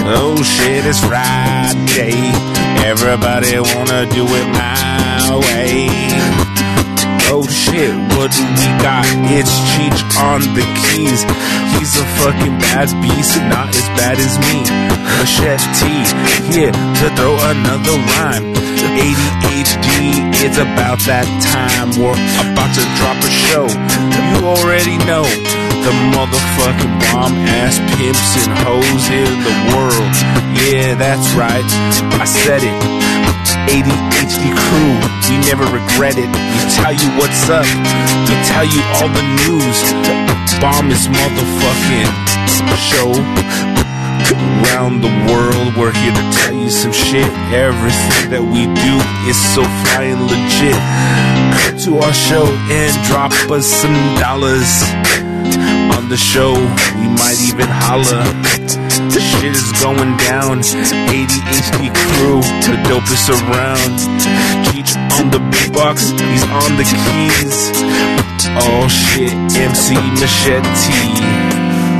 Oh shit, it's Friday. Everybody wanna do it my way. Oh shit, what do we got? It's Cheech on the keys. He's a fucking bad beast, not as bad as me. Machete, here to throw another rhyme. ADHD, it's about that time. We're about to drop a show. You already know the motherfucking bomb-ass pimps and hoes in the world. Yeah, that's right, I said it. ADHD crew, we never regret it. We tell you what's up, we tell you all the news. Bomb is motherfucking show. Around the world, we're here to tell you some shit. Everything that we do is so flying legit. Come to our show and drop us some dollars. On the show, we might even holler. The shit is going down. ADHD crew, the dopest around. Cheech on the beatbox, he's on the keys. Oh shit, MC Machete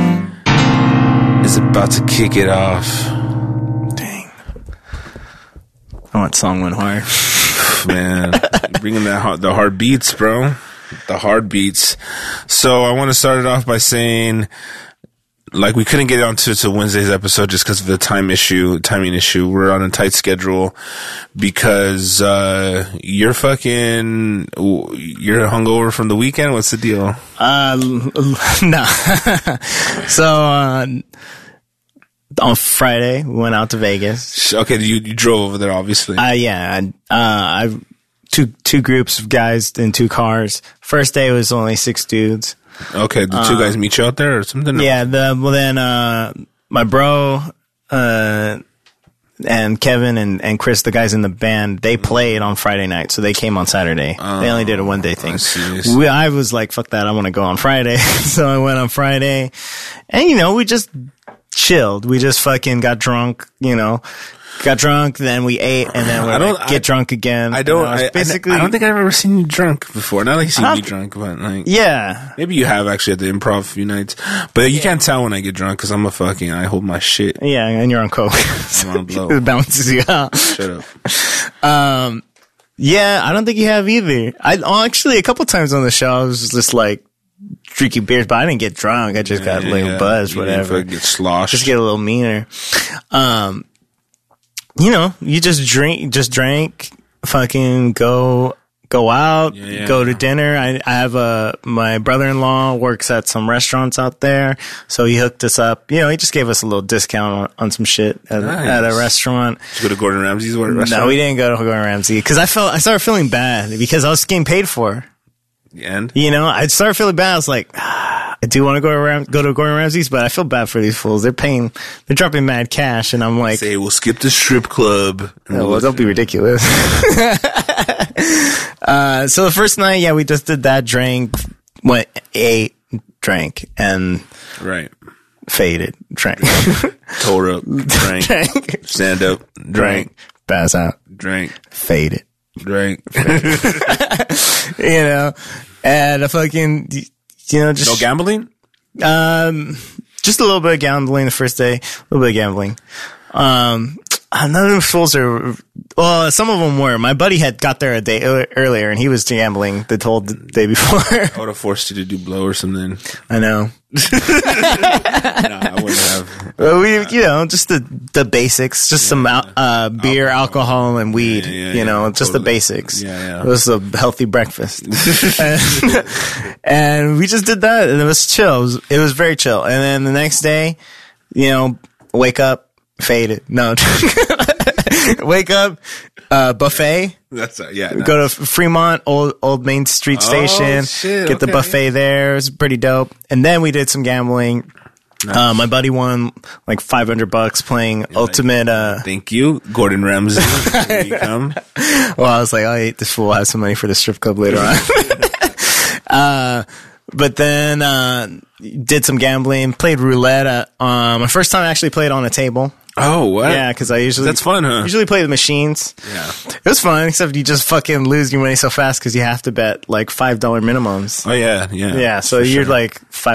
is about to kick it off. Dang. Oh, that song went hard. Man, bringing that the hard beats, bro. The hard beats. So I want to start it off by saying, like, we couldn't get onto Wednesday's episode just because of the timing issue. We're on a tight schedule because you're hungover from the weekend. What's the deal? No. So on Friday we went out to Vegas. Okay, you drove over there, obviously. Yeah. I two groups of guys in 2 cars. First day was only 6 dudes. Okay, the 2 guys meet you out there or something? Yeah, my bro, and Kevin and Chris, the guys in the band, they played on Friday night, so they came on Saturday. They only did a 1-day thing. I was like, fuck that, I want to go on Friday. So I went on Friday, and we just chilled. We just fucking got drunk, then we ate, and then we get drunk again. I don't think I've ever seen you drunk before. Not like you've seen me drunk, but like, yeah, maybe you have actually at the Improv a few nights. But you can't tell when I get drunk because I'm I hold my shit. Yeah, and you're on coke. I'm on blow. It balances you out. Shut up. Yeah, I don't think you have either. Actually, a couple times on the show, I was just like drinking beers, but I didn't get drunk. I just got a little buzzed, whatever. Get sloshed. Just get a little meaner. You just drank, fucking go out, go to dinner. I have my brother-in-law works at some restaurants out there, so he hooked us up. He just gave us a little discount on some shit at a restaurant. Did you go to Gordon Ramsay's restaurant? No, we didn't go to Gordon Ramsay because I started feeling bad because I was getting paid for. And I started feeling bad. I was like, I do want to go to Gordon Ramsay's, but I feel bad for these fools. They're dropping mad cash, and I'm like, say we'll skip the strip club. Well, don't be ridiculous. So the first night, we just did that, ate, drank, and faded, drank, tore up, drank, stand up, drank, pass out, drank, faded. Drank. And a fucking, just no gambling? Just a little bit of gambling the first day, a little bit of gambling. None of them fools are, some of them were. My buddy had got there a day earlier and he was gambling the whole day before. I would have forced you to do blow or something. I know. I wouldn't have. Well, just the basics, just some beer, alcohol, and weed. Just the basics. Yeah. It was a healthy breakfast, and we just did that, and it was chill. It was very chill. And then the next day, wake up, faded. No, wake up, buffet. That's Go to Fremont, old Main Street Station. Shit, get the buffet there. It was pretty dope. And then we did some gambling. Nice. My buddy won like $500 playing Ultimate. Thank you, Gordon Ramsay. Here you come. Well, I was like, I hate this fool. I have some money for the strip club later on. But then did some gambling, played roulette. My first time I actually played on a table. Oh, what? Yeah, because I usually... That's fun, huh? Usually play the machines. Yeah. It was fun, except you just fucking lose your money so fast because you have to bet like $5 minimums. Oh, yeah. Yeah, so you're like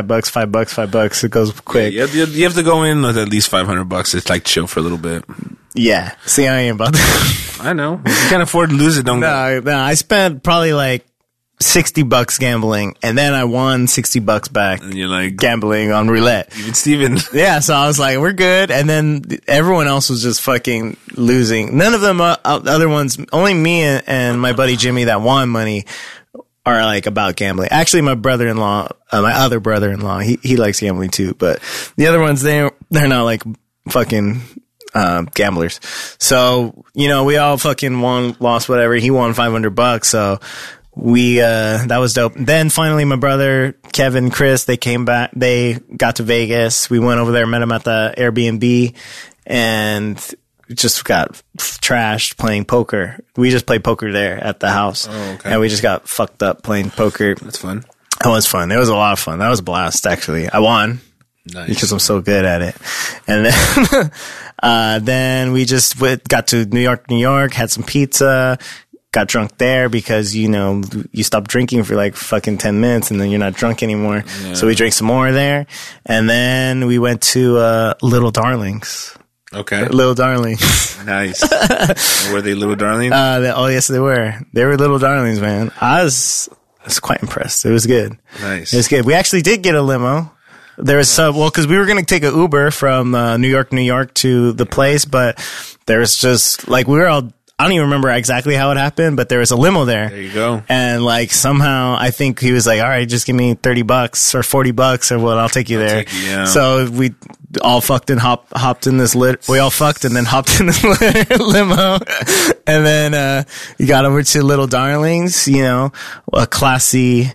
$5. It goes quick. Yeah, you have to go in with at least $500. It's like chill for a little bit. Yeah. See, I ain't about that. I know. If you can't afford to lose it, don't go. No, I spent probably like $60 gambling, and then I won $60 back. And you're like... Gambling on roulette. Even Steven. Yeah, so I was like, we're good. And then everyone else was just fucking losing. None of them, other ones, only me and my buddy Jimmy that won money are like about gambling. Actually, my brother-in-law, my other brother-in-law, he likes gambling too. But the other ones, they're not like fucking gamblers. So, you know, we all fucking won, lost, whatever. He won $500. So that was dope. Then finally my brother, Kevin, Chris, they came back, they got to Vegas. We went over there, met them at the Airbnb, and just got trashed playing poker. We just played poker there at the house. Oh, okay. And we just got fucked up playing poker. That's fun. It was fun. It was a lot of fun. That was a blast, actually. I won. Nice. Because I'm so good at it. And then, then we just got to New York, had some pizza, got drunk there because, you know, you stop drinking for like fucking 10 minutes and then you're not drunk anymore. Yeah. So we drank some more there. And then we went to, Little Darlings. Okay. Little Darlings. Nice. Were they Little Darlings? Oh, yes, they were. They were Little Darlings, man. I was quite impressed. It was good. Nice. It was good. We actually did get a limo. There was because we were going to take an Uber from New York to the place, but there was just like we were all. I don't even remember exactly how it happened, but there was a limo there. There you go. And like somehow I think he was like, all right, just give me $30 or $40 or what, I'll take you there. Yeah. So we all fucked and hopped in this we all fucked and then hopped in this limo. And then, we got over to Little Darlings, you know, a classy,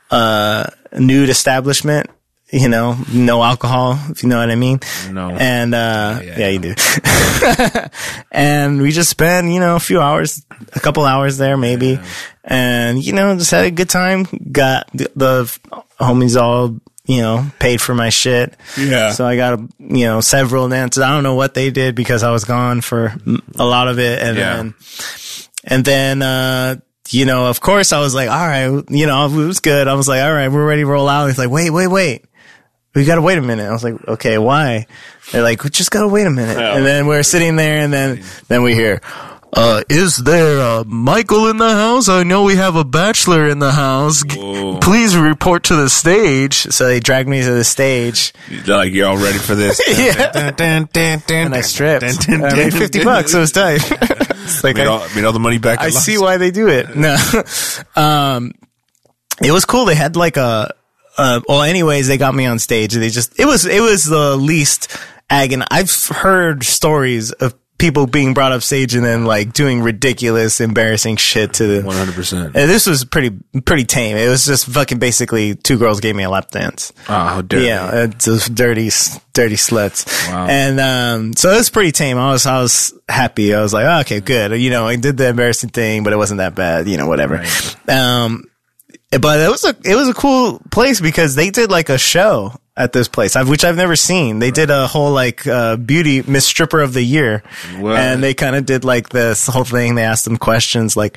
nude establishment. You know, no alcohol, if you know what I mean. No. And, yeah, you do. And we just spent, you know, a couple hours there maybe. Yeah. And, you know, just had a good time. Got the homies all, you know, paid for my shit. Yeah. So I got, you know, several dances. I don't know what they did because I was gone for a lot of it. And then, you know, of course I was like, all right, you know, it was good. I was like, all right, we're ready to roll out. He's like, wait. We gotta wait a minute. I was like, okay, why? They're like, we just gotta wait a minute. Oh. And then we're sitting there and then we hear, is there a Michael in the house? I know we have a bachelor in the house. Please report to the stage. So they dragged me to the stage. They're like, you're all ready for this? Yeah. And I stripped. I made $50. It was tight. It's like made all the money back. I see why they do it. No. It was cool. They had like anyways, they got me on stage. It was the least agony. I've heard stories of people being brought up stage and then like doing ridiculous, embarrassing shit to the 100%. And this was pretty tame. It was just fucking basically two girls gave me a lap dance. Oh, how dirty. Yeah, those dirty sluts. Wow. And, so it was pretty tame. I was happy. I was like, oh, okay, good. You know, I did the embarrassing thing, but it wasn't that bad, you know, whatever. Right. But it was a cool place because they did like a show at this place, which I've never seen. They did a whole like beauty Miss Stripper of the Year, what? And they kind of did like this whole thing. They asked them questions like,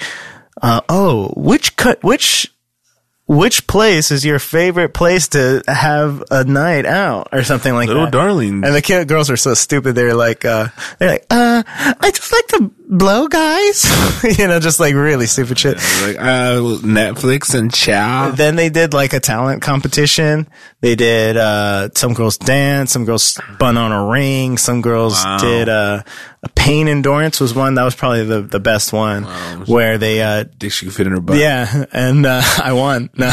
which place is your favorite place to have a night out or something like Little that? Darlings. And the girls were so stupid. They're like, I just like to blow guys, you know, just like really stupid shit. Yeah, like, Netflix and chow. Then they did like a talent competition. They did, some girls dance, some girls spun on a ring, some girls did, a pain endurance was one. That was probably the best one where they, think she could fit in her butt. Yeah. And, I won. No.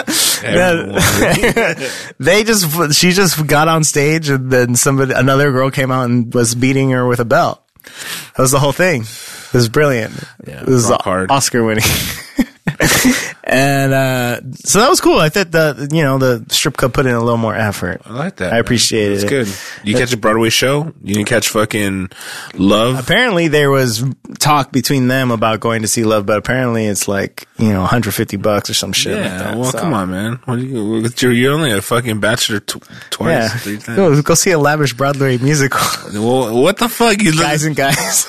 She just got on stage and then another girl came out and was beating her with a belt. That was the whole thing. It was brilliant. Yeah, it was Oscar winning. And so that was cool. I thought the strip club put in a little more effort. I like that. I appreciate it. That's good. You catch a Broadway show? You didn't catch fucking Love? Apparently there was talk between them about going to see Love, but apparently it's like, $150 or some shit like that. Well, come on, man. You're only a fucking bachelor twice, 3 times. Go see a lavish Broadway musical. Well, what the fuck? Guys and guys.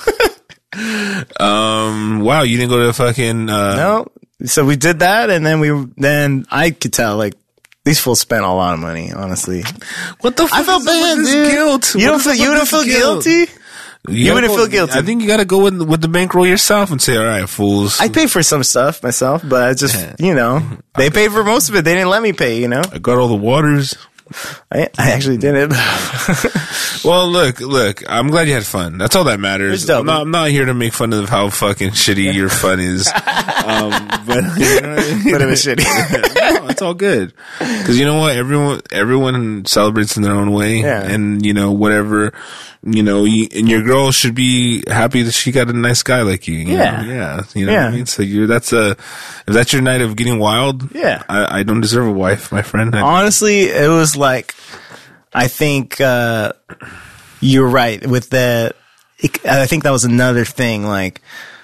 Wow, you didn't go to fucking No. So we did that, and then I could tell, like, these fools spent a lot of money, honestly. What the fuck? I felt bad, dude. Guilt? You don't feel guilty? You wouldn't feel guilty. I think you gotta go with the bankroll yourself and say, all right, fools. I paid for some stuff myself, but I just, they paid for most of it. They didn't let me pay, I got all the waters. I actually didn't. Well, look, I'm glad you had fun. That's all that matters. I'm not here to make fun of how fucking shitty your fun is. But it was shitty. No, it's all good. Cause you know what? Everyone celebrates in their own way. Yeah. And whatever, and your girl should be happy that she got a nice guy like you. You know? Yeah. You know what I mean? So if that's your night of getting wild. Yeah. I don't deserve a wife, my friend. Honestly, it was like, I think, you're right with that. I think that was another thing. Like,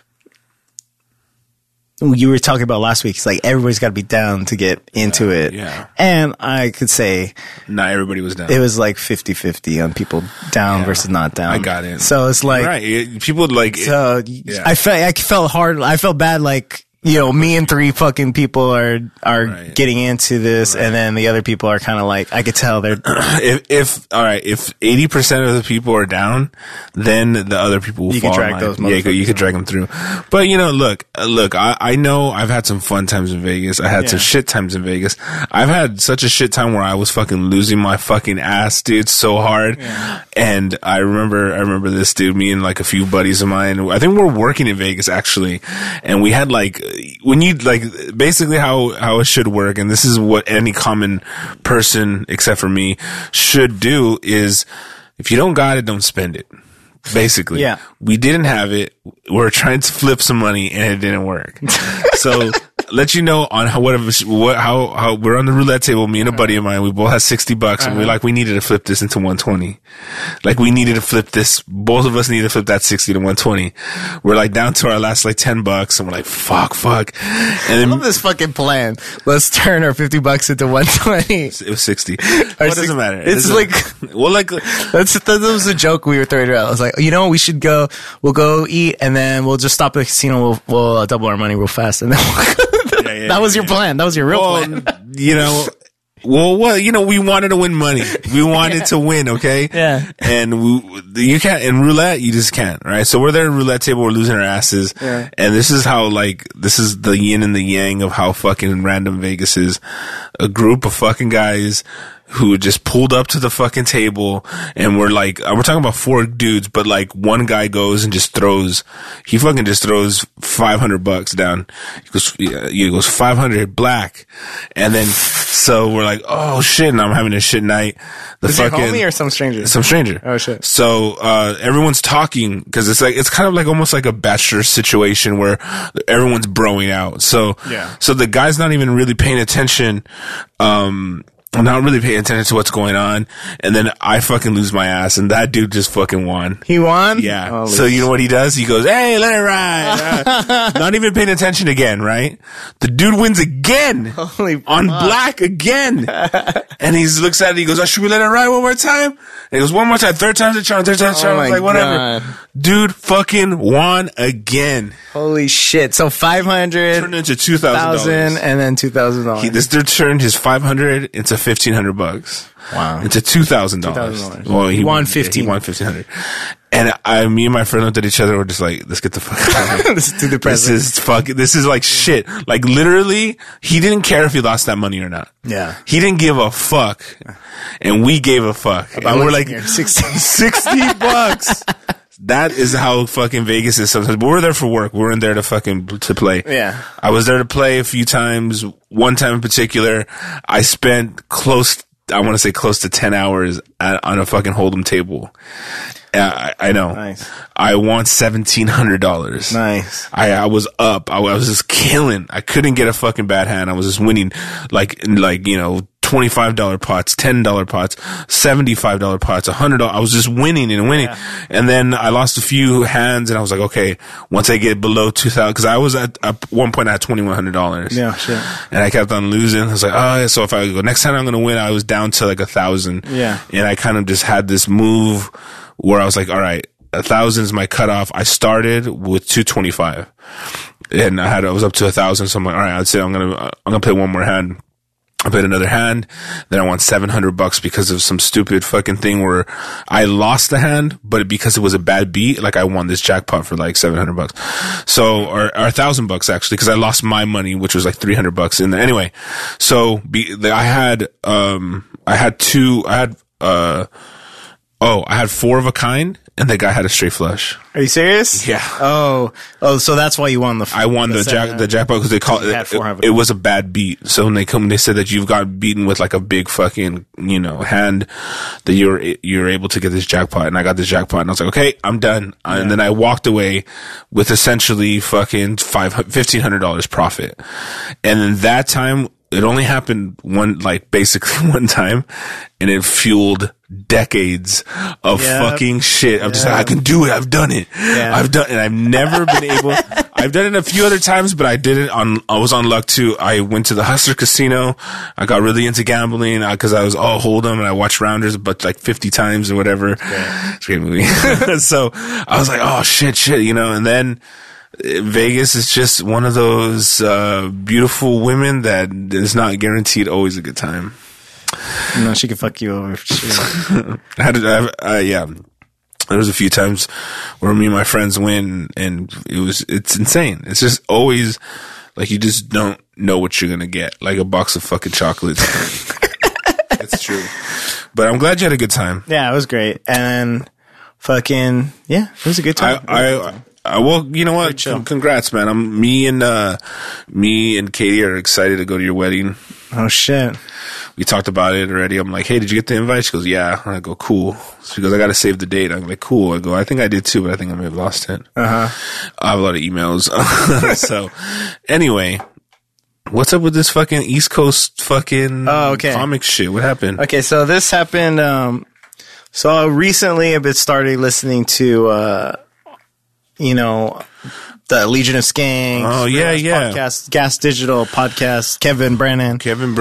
you were talking about last week. It's like everybody's got to be down to get into it. Yeah. And I could say not everybody was down. It was like 50-50 on people down versus not down. I got it. So it's like, right. People like, I felt hard. I felt bad. Like, me and 3 fucking people are getting into this, and then the other people are kind of like, I could tell they're. If 80% of the people are down, then the other people will you fall can drag those. Yeah, you could drag them through. But look. I know I've had some fun times in Vegas. I had some shit times in Vegas. I've had such a shit time where I was fucking losing my fucking ass, dude, so hard. Yeah. And I remember this dude. Me and like a few buddies of mine. I think we were working in Vegas actually, and we had like. When you basically how it should work, and this is what any common person except for me should do, is if you don't got it, don't spend it. Basically, we didn't have it. We're trying to flip some money, and it didn't work. So let you know on how we're on the roulette table. Me and a buddy of mine, we both had $60, and we needed to flip this into 120. Like we needed to flip this. Both of us needed to flip that 60 to 120. We're like down to our last like $10, and we're like fuck. And then, I love this fucking plan. Let's turn our $50 into 120. It was 60. What doesn't matter? It's that was a joke we were throwing around. I was like, we should go. We'll go eat, and then we'll just stop at the casino. We'll double our money real fast, and then that was your plan. That was your real plan. We wanted to win money. We wanted to win, okay? Yeah. And you can't, in roulette, you just can't, right? So we're there at roulette table, we're losing our asses. Yeah. And this is this is the yin and the yang of how fucking random Vegas is. A group of fucking guys who just pulled up to the fucking table, and we're talking about 4 dudes, but like one guy goes and just throws $500 down. He goes 500 black. And then, so we're like, oh shit, and I'm having a shit night. Is it homie or some stranger? Some stranger. Oh shit. So, everyone's talking, cause it's kind of like almost like a bachelor situation where everyone's broing out. So the guy's not even really paying attention, I'm not really paying attention to what's going on, and then I fucking lose my ass, and that dude just fucking won. He won? Yeah. Holy so you know what he does? He goes, hey, let it ride. Not even paying attention again, right? The dude wins again. Holy on fuck. black again. And he looks at it, he goes, should we let it ride one more time? And he goes, one more time, third time's a charm, I was like, whatever. God. Dude fucking won again. Holy shit. So 500 turned into $2,000. And then $2,000. This dude turned his 500 into $1,500. Wow. Into $2,000. Well, he won 15. He won $1,500. And me and my friend looked at each other. We're just like, let's get the fuck out of here. Let's do the present. This is like shit. Like literally, he didn't care if he lost that money or not. Yeah. He didn't give a fuck. And we gave a fuck. And we're like, $60. That is how fucking Vegas is sometimes. But we're there for work. We weren't there to play. Yeah. I was there to play a few times. One time in particular, I spent close to 10 hours on a fucking hold'em table. I know. Nice. I won $1,700. Nice. I was up. I was just killing. I couldn't get a fucking bad hand. I was just winning like $25 pots, $10 pots, $75 pots, $100. I was just winning and winning. Yeah. And then I lost a few hands and I was like, okay, once I get below 2,000, cause I was at one point I had $2,100. Yeah, shit. And I kept on losing. I was like, oh, so if I go next time I'm going to win, I was down to like 1,000. Yeah. And I kind of just had this move where I was like, all right, 1,000 is my cutoff. I started with 225 and I was up to 1,000. So I'm like, all right, I'd say I'm going to play one more hand. I played another hand, then I won $700 because of some stupid fucking thing where I lost the hand, but because it was a bad beat, like I won this jackpot for like $700. So, or $1,000 actually, because I lost my money, which was like $300 in there. Anyway, so I had 4 of a kind, and the guy had a straight flush. Are you serious? Yeah. Oh, so that's why you won I won the jackpot because they call it was a bad beat. So when they said that you've got beaten with like a big fucking, hand, that you're able to get this jackpot, and I got this jackpot, and I was like, okay, I'm done. Yeah. And then I walked away with essentially fucking $1,500 profit. And then that time, it only happened basically one time, and it fueled decades of fucking shit. I'm just like, I can do it. I've done it. Yeah. I've never been able, I've done it a few other times, but I was on luck too. I went to the Hustler Casino. I got really into gambling, cause I was all Hold'em and I watched Rounders, but like 50 times or whatever. Yeah. It's a great movie. So I was like, oh shit, and then, Vegas is just one of those beautiful women that is not guaranteed always a good time. No, she can fuck you over. Yeah. There was a few times where me and my friends win, and it's insane. It's just always like you just don't know what you're gonna get, like a box of fucking chocolates. It's true. But I'm glad you had a good time. Yeah, it was great, and it was a good time. Well, you know what? Congrats, man. Me and Katie are excited to go to your wedding. Oh shit. We talked about it already. I'm like, hey, did you get the invite? She goes, yeah. I go, cool. She goes, I got to save the date. I'm like, cool. I go, I think I did too, but I think I may have lost it. I have a lot of emails. So anyway, what's up with this fucking East Coast fucking comic shit? What happened? Okay. So this happened, so recently I've been started listening to, the Legion of Skanks. Oh, yeah. Podcast, Gas Digital podcast, Kevin Brennan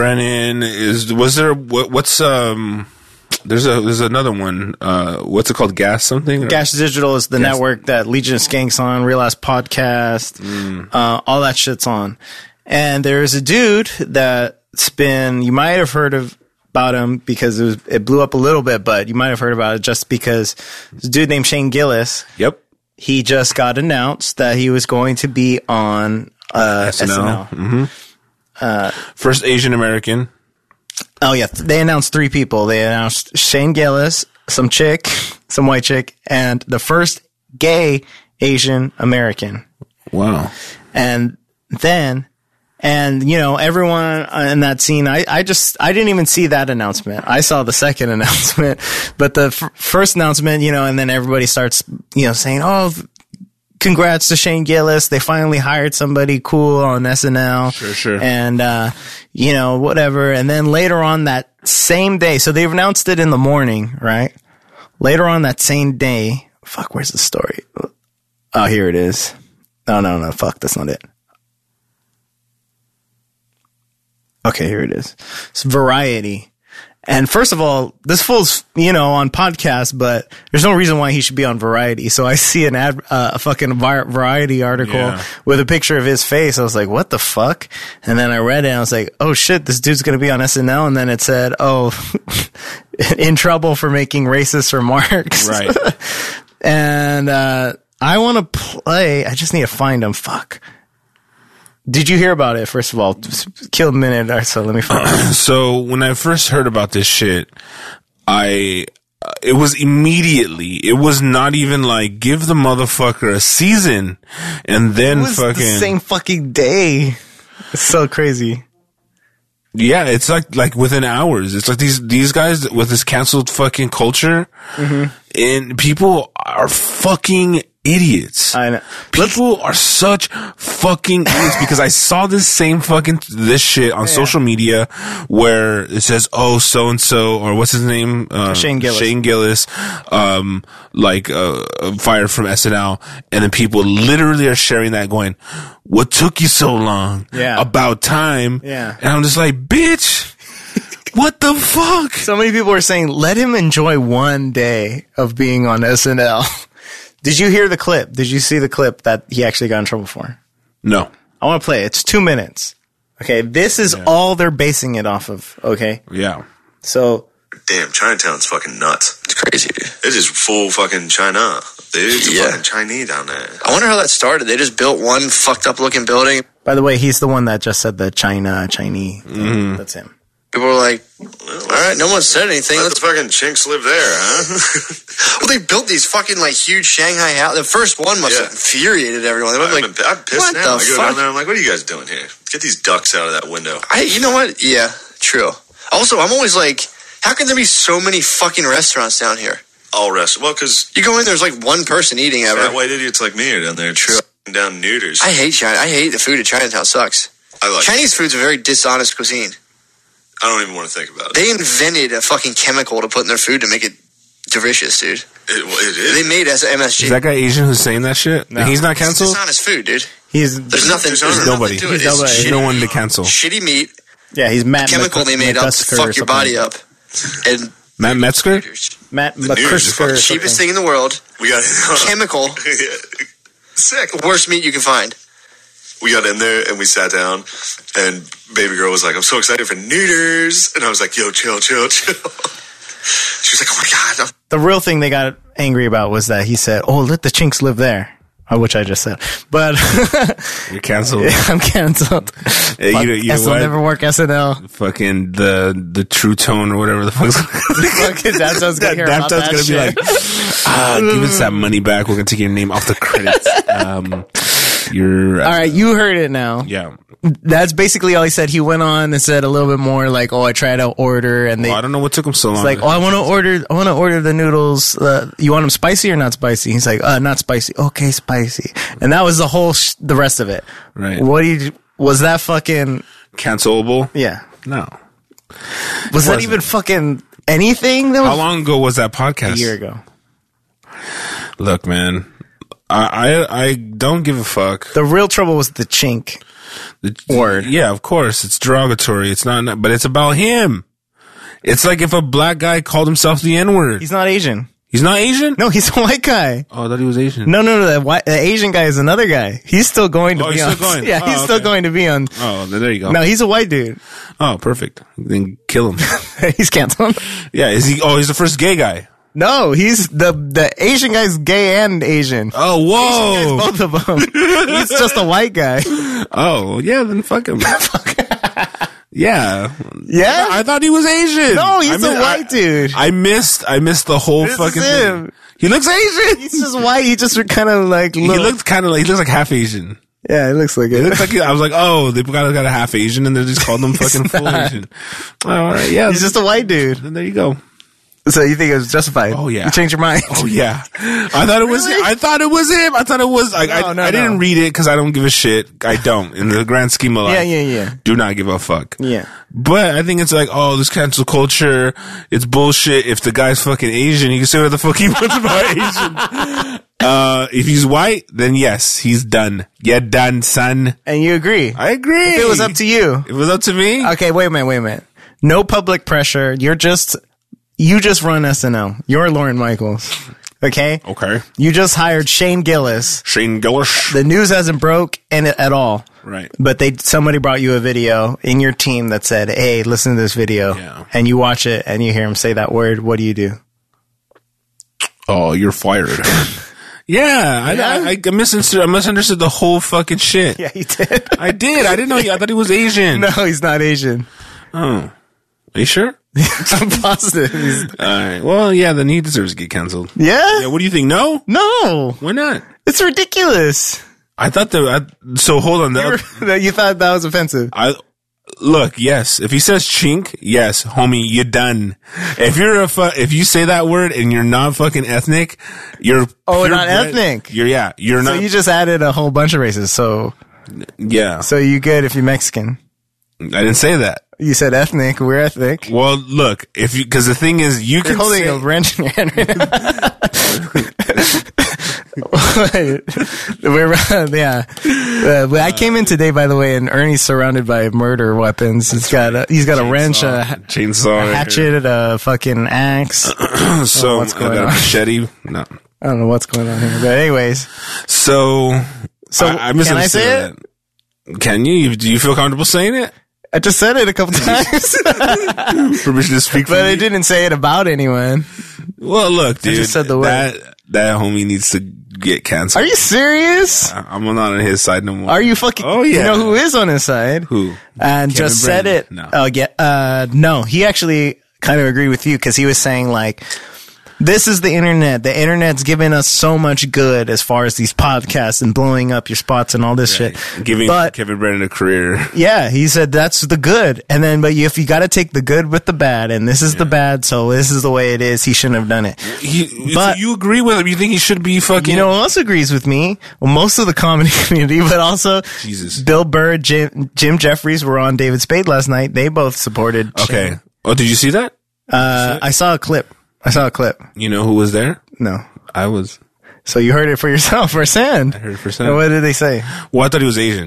there's another one. What's it called? Gas something? Gas Digital is the network that Legion of Skanks on, Real Ass Podcast, all that shit's on. And there's a dude you might have heard about him because it blew up a little bit, but you might have heard about it just because there's a dude named Shane Gillis. Yep. He just got announced that he was going to be on SNL. Mm-hmm. First Asian American. Oh, yeah. They announced 3 people. They announced Shane Gillis, some white chick, and the first gay Asian American. Wow. And then... everyone in that scene, I didn't even see that announcement. I saw the second announcement, but the first announcement, and then everybody starts, saying, oh, congrats to Shane Gillis. They finally hired somebody cool on SNL. Sure. And, whatever. And then later on that same day, so they've announced it in the morning, right? Later on that same day, where's the story? Oh, here it is. No, that's not it. Okay, here it is. It's Variety. And first of all, this fool's, on podcast, but there's no reason why he should be on Variety. So I see a fucking Variety article with a picture of his face. I was like, what the fuck? And then I read it and I was like, oh shit, this dude's going to be on SNL. And then it said, oh, in trouble for making racist remarks. Right. And, I want to play, I just need to find him. Fuck. Did you hear about it? First of all, kill a minute or so. Let me find it. So when I first heard about this shit, it was immediately. It was not even like give the motherfucker a season, and then it was the same fucking day. It's so crazy. Yeah, it's like within hours. It's like these guys with this canceled fucking culture, and people are fucking idiots. I know. People are such fucking idiots because I saw this shit on social media where it says, oh, so and so, or what's his name? Shane Gillis. Shane Gillis, fired from SNL, and then people literally are sharing that, going, "What took you so long? Yeah. About time." Yeah. And I'm just like, bitch, what the fuck? So many people are saying, let him enjoy one day of being on SNL. Did you hear the clip? Did you see the clip that he actually got in trouble for? No. I want to play it. It's 2 minutes. Okay, this is all they're basing it off of, okay? Yeah. So... Damn, Chinatown's fucking nuts. It's crazy, dude. It's just full fucking China, dude. It's fucking Chinese down there. I wonder how that started. They just built one fucked up looking building. By the way, he's the one that just said the Chinese. That's him. People were like, all right, no one said anything. Let the fucking chinks live there, huh? Well, they built these fucking, like, huge Shanghai houses. The first one must have infuriated everyone. They were like, I'm pissed now. I go down there, I'm like, what are you guys doing here? Get these ducks out of that window. You know what? Yeah, true. Also, I'm always like, how can there be so many fucking restaurants down here? All restaurants. Well, because you go in, there's like one person eating ever. Fat white idiots like me are down there. True. Down neuters. I hate China. I hate the food at Chinatown. Sucks. Chinese food's a very dishonest cuisine. I don't even want to think about it. They invented a fucking chemical to put in their food to make it delicious, dude. It is. They made MSG. Is that guy Asian who's saying that shit? No. He's not canceled? It's dishonest food, dude. There's nothing. There's nobody. To it. There's no one to cancel. Shitty meat. Yeah, he's Matt chemical they made up to fuck your body up. And Matt Metzger? Matt McChristker. Cheapest thing in the world. We got chemical. Sick. Worst meat you can find. We got in there and we sat down, and baby girl was like, "I'm so excited for neuters," and I was like, "Yo, chill." She was like, "Oh my god." The real thing they got angry about was that he said, "Oh, let the chinks live there," which I just said. But you're canceled. Yeah, I'm canceled. SNL never work SNL. Fucking the True Tone or whatever the fuck's fucking Daptone's gonna hear about that gonna shit. Be like, give us that money back. We're gonna take your name off the credits. All right, you heard it now. Yeah. That's basically all he said. He went on and said a little bit more like, "Oh, I tried to order," and I don't know what took him so long. It's like, "Oh, I want to order the noodles. You want them spicy or not spicy?" He's like, "Not spicy." "Okay, spicy." And that was the whole the rest of it. Right. Was that fucking cancelable? Yeah. No. Was that even fucking anything? How long ago was that podcast? A year ago. Look, man. I don't give a fuck. The real trouble was the chink word. Yeah, of course. It's derogatory. It's not, but it's about him. It's like if a black guy called himself the N-word. He's not Asian. He's not Asian? No, he's a white guy. Oh, I thought he was Asian. No. The Asian guy is another guy. He's still going to be on. Still going? Yeah, he's still going to be on. Oh, there you go. No, he's a white dude. Oh, perfect. Then kill him. He's canceled. Yeah, is he? Oh, he's the first gay guy. No, he's the Asian guy's gay and Asian. Oh, whoa. Both of them. He's just a white guy. Oh, yeah, then fuck him. Yeah. Yeah? I thought he was Asian. No, he's a white dude. I missed the whole fucking thing. He looks Asian. He's just white. He just kind of like he looks like half Asian. Yeah, it looks like it. It looks like I was like, oh, they got a half Asian and they just called him fucking full Asian. Oh, all right, yeah. He's just a white dude. And there you go. So you think it was justified? Oh yeah. You changed your mind? Oh yeah. I thought it was him. I thought it was like, I didn't read it because I don't give a shit. I don't. In the grand scheme of life. Yeah. Do not give a fuck. Yeah. But I think it's like, oh, this cancel culture, it's bullshit. If the guy's fucking Asian, he can say what the fuck he wants about Asian. If he's white, then yes, he's done. You're done, son. And you agree? I agree. If it was up to you. If it was up to me? Okay, wait a minute. No public pressure. You just run SNL. You're Lauren Michaels. Okay? Okay. You just hired Shane Gillis. The news hasn't broke in it at all. Right. But somebody brought you a video in your team that said, "Hey, listen to this video." Yeah. And you watch it and you hear him say that word. What do you do? Oh, you're fired. Yeah. I misunderstood the whole fucking shit. Yeah, you did. I did. I didn't know. I thought he was Asian. No, he's not Asian. Oh. Are you sure? I'm positive. All right. Well, yeah, then he deserves to get canceled. Yeah? What do you think? No? No. Why not? It's ridiculous. I thought so hold on. You thought that was offensive. Look, yes. If he says chink, yes, homie, you're done. If you're if you say that word and you're not fucking ethnic, you're not ethnic. You're not. So you just added a whole bunch of races. So yeah. So you good if you're Mexican? I didn't say that. You said ethnic. We're ethnic. Well, look, because the thing is, you're holding a wrench in your hand right now. I came in today, by the way, and Ernie's surrounded by murder weapons. He's got a wrench, a chainsaw, a hatchet, a fucking axe. So what's going on? A machete. No, I don't know what's going on here. But anyways, so I can I say it? Can you? Do you feel comfortable saying it? I just said it a couple times. Permission to speak for But I didn't say it about anyone. Well, look, dude. I just said the word. That homie needs to get canceled. Are you serious? I'm not on his side no more. Are you fucking? Oh, yeah. You know who is on his side? Who? And Kevin just Brennan. said it. No. Oh, yeah. No, he actually kind of agreed with you because he was saying like, this is the internet. The internet's giving us so much good as far as these podcasts and blowing up your spots and all this shit. Giving Kevin Brennan a career. Yeah, he said that's the good. And then, but if you got to take the good with the bad, and this is the bad, so this is the way it is, he shouldn't have done it. But you agree with him? You think he should be fucking? You know who else agrees with me? Well, most of the comedy community, but also Bill Burr, Jim Jeffries were on David Spade last night. They both supported. Okay. Shane. Oh, did you see that? I saw a clip. You know who was there? No. I was. So you heard it for yourself firsthand? I heard it firsthand. And what did they say? Well, I thought he was Asian.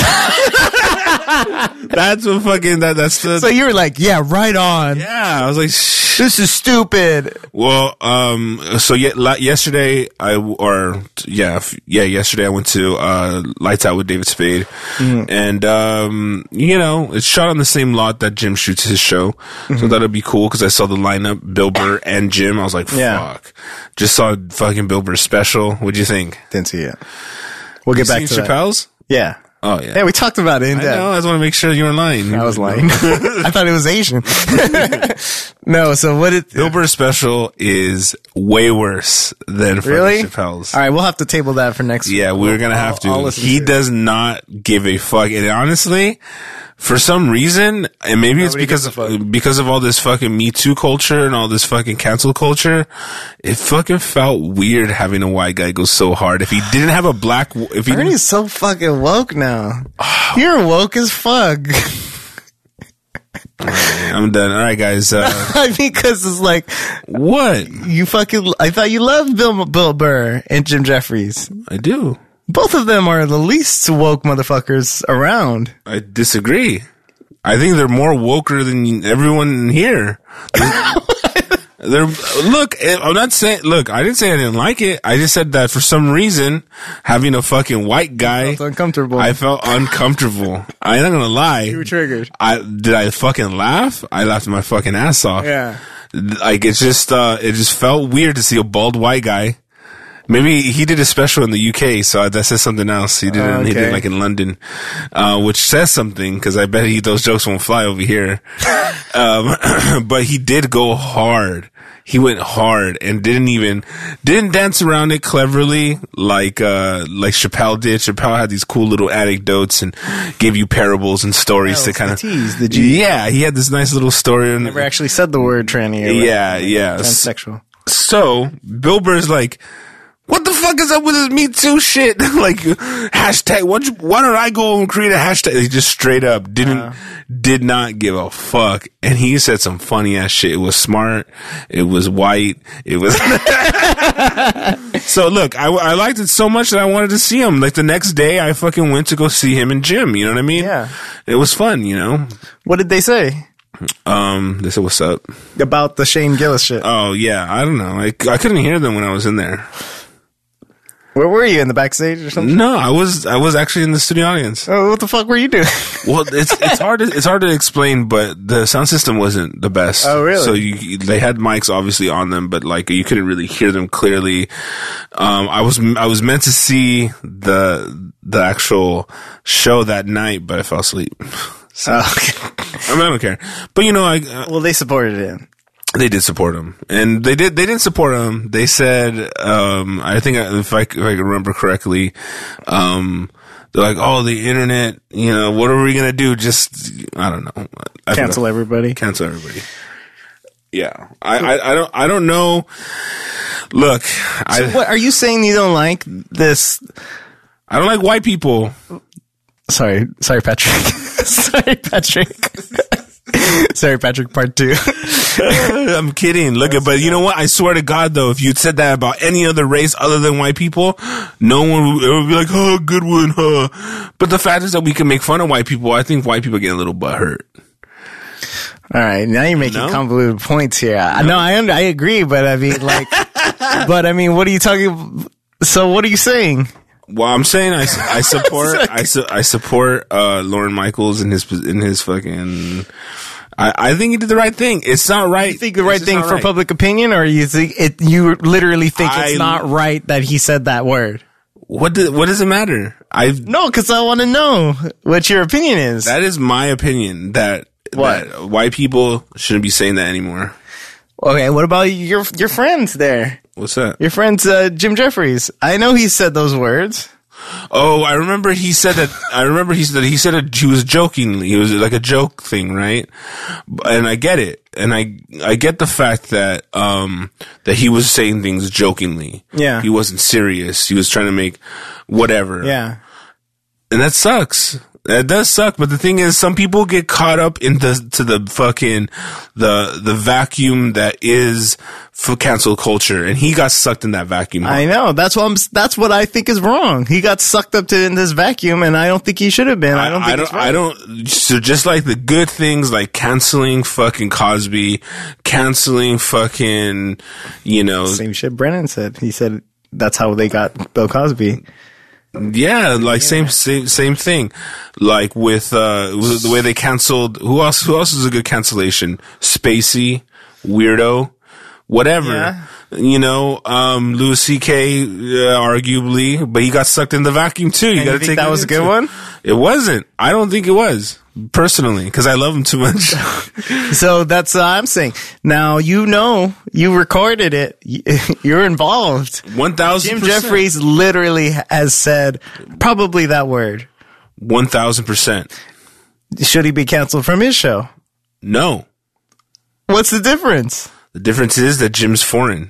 That's what fucking, that's the... So you were like, yeah, right on. Yeah, I was like, this is stupid. Well, so yesterday yesterday I went to, Lights Out with David Spade. Mm-hmm. And, it's shot on the same lot that Jim shoots his show. Mm-hmm. So that'd be cool because I saw the lineup, Bill Burr and Jim. I was like, fuck. Just saw fucking Bill Burr's special. What'd you think? Didn't see it. We'll get back to Chappelle's? Yeah. Oh, yeah. Yeah, we talked about it in depth. I know, I just want to make sure you were lying. I was lying. I thought it was Asian. No, so what did... Bill Burr's special is way worse than really? Chappelle's. All right, we'll have to table that for next week. Yeah, we're going to have to. He does not give a fuck. And honestly, for some reason, and maybe it's because of all this fucking Me Too culture and all this fucking cancel culture, it fucking felt weird having a white guy go so hard. If he didn't have a black... Ernie's so fucking woke now. You're woke as fuck. I'm done. All right, guys. Because it's like, what? You fucking... I thought you loved Bill Burr and Jim Jeffries. I do. Both of them are the least woke motherfuckers around. I disagree. I think they're more woker than everyone here. Look, I'm not saying, I didn't say I didn't like it. I just said that for some reason, having a fucking white guy. I felt uncomfortable. I felt uncomfortable. I'm not gonna lie. You were triggered. Did I fucking laugh? I laughed my fucking ass off. Yeah. Like, it just felt weird to see a bald white guy. Maybe he did a special in the UK, so that says something else. He did he did like in London, which says something because I bet those jokes won't fly over here. But he did go hard. He went hard and didn't dance around it cleverly like Chappelle did. Chappelle had these cool little anecdotes and gave you parables and stories to kind of tease the Yeah, he had this nice little story. Never actually said the word tranny. Yeah. Transsexual. So Bill Burr's like, what the fuck is up with this Me Too shit? Like, hashtag, why don't I go and create a hashtag? He just straight up did not give a fuck. And he said some funny ass shit. It was smart. It was white. It was, so look, I liked it so much that I wanted to see him. Like the next day I fucking went to go see him and Jim. You know what I mean? Yeah. It was fun, you know? What did they say? They said, what's up? About the Shane Gillis shit. Oh yeah. I don't know. I couldn't hear them when I was in there. Where were you, in the backstage or something? No, I was actually in the studio audience. Oh, what the fuck were you doing? Well, it's hard to explain, but the sound system wasn't the best. Oh, really? So they had mics obviously on them, but like you couldn't really hear them clearly. I was meant to see the actual show that night, but I fell asleep. So, okay. I don't care. But well, they supported it. They did support him, and they didn't support him. They said, I think if I can remember correctly, they're like, oh, the internet, what are we going to do? Just, I don't know. Cancel everybody. Cancel everybody. Yeah. I don't know. Look. So what are you saying you don't like this? I don't like white people. Sorry, Patrick. Sorry, Patrick, part 2. I'm kidding. Look, but you know what? I swear to God, though, if you'd said that about any other race other than white people, no one would be like, oh, good one, huh? But the fact is that we can make fun of white people. I think white people get a little butthurt. All right, now you're making convoluted points here. No, I agree, but I mean, what are you talking? So, what are you saying? Well, I'm saying I support I support Lorne Michaels in his fucking. I think he did the right thing. It's not right. You think the right thing for public opinion, or you think it? You literally think it's not right that he said that word? What does it matter? No, because I want to know what your opinion is. That is my opinion. That white people shouldn't be saying that anymore. Okay, what about your friends there? What's that? Your friends, Jim Jeffries. I know he said those words. Oh, I remember he said that. He said it. He was jokingly. It was like a joke thing, right? And I get it, and I get the fact that that he was saying things jokingly. Yeah, he wasn't serious. He was trying to make whatever. Yeah, and that sucks. That does suck, but the thing is, some people get caught up into the fucking the vacuum that is for cancel culture, and he got sucked in that vacuum. I know. That's what I think is wrong. He got sucked up in this vacuum, and I don't think he should have been. I don't. So just like the good things, like canceling fucking Cosby, canceling fucking, same shit Brennan said. He said that's how they got Bill Cosby. Yeah, like same thing. Like with the way they canceled. Who else is a good cancellation? Spacey, weirdo, whatever. Yeah. Louis C.K. Arguably, but he got sucked in the vacuum too. You got to take that was a good one. It wasn't. I don't think it was. Personally, because I love him too much. So that's what I'm saying. Now, you recorded it. You're involved. 1,000%. Jim Jeffries literally has said probably that word. 1,000%. Should he be canceled from his show? No. What's the difference? The difference is that Jim's foreign.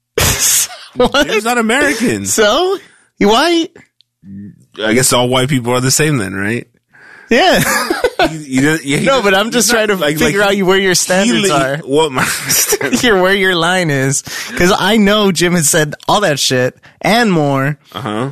What? Jim's not American. So? He white? I guess all white people are the same then, right? Yeah. No, but I'm just trying to figure out where your standards are. What my standards? Where your line is. Because I know Jim has said all that shit and more. Uh-huh.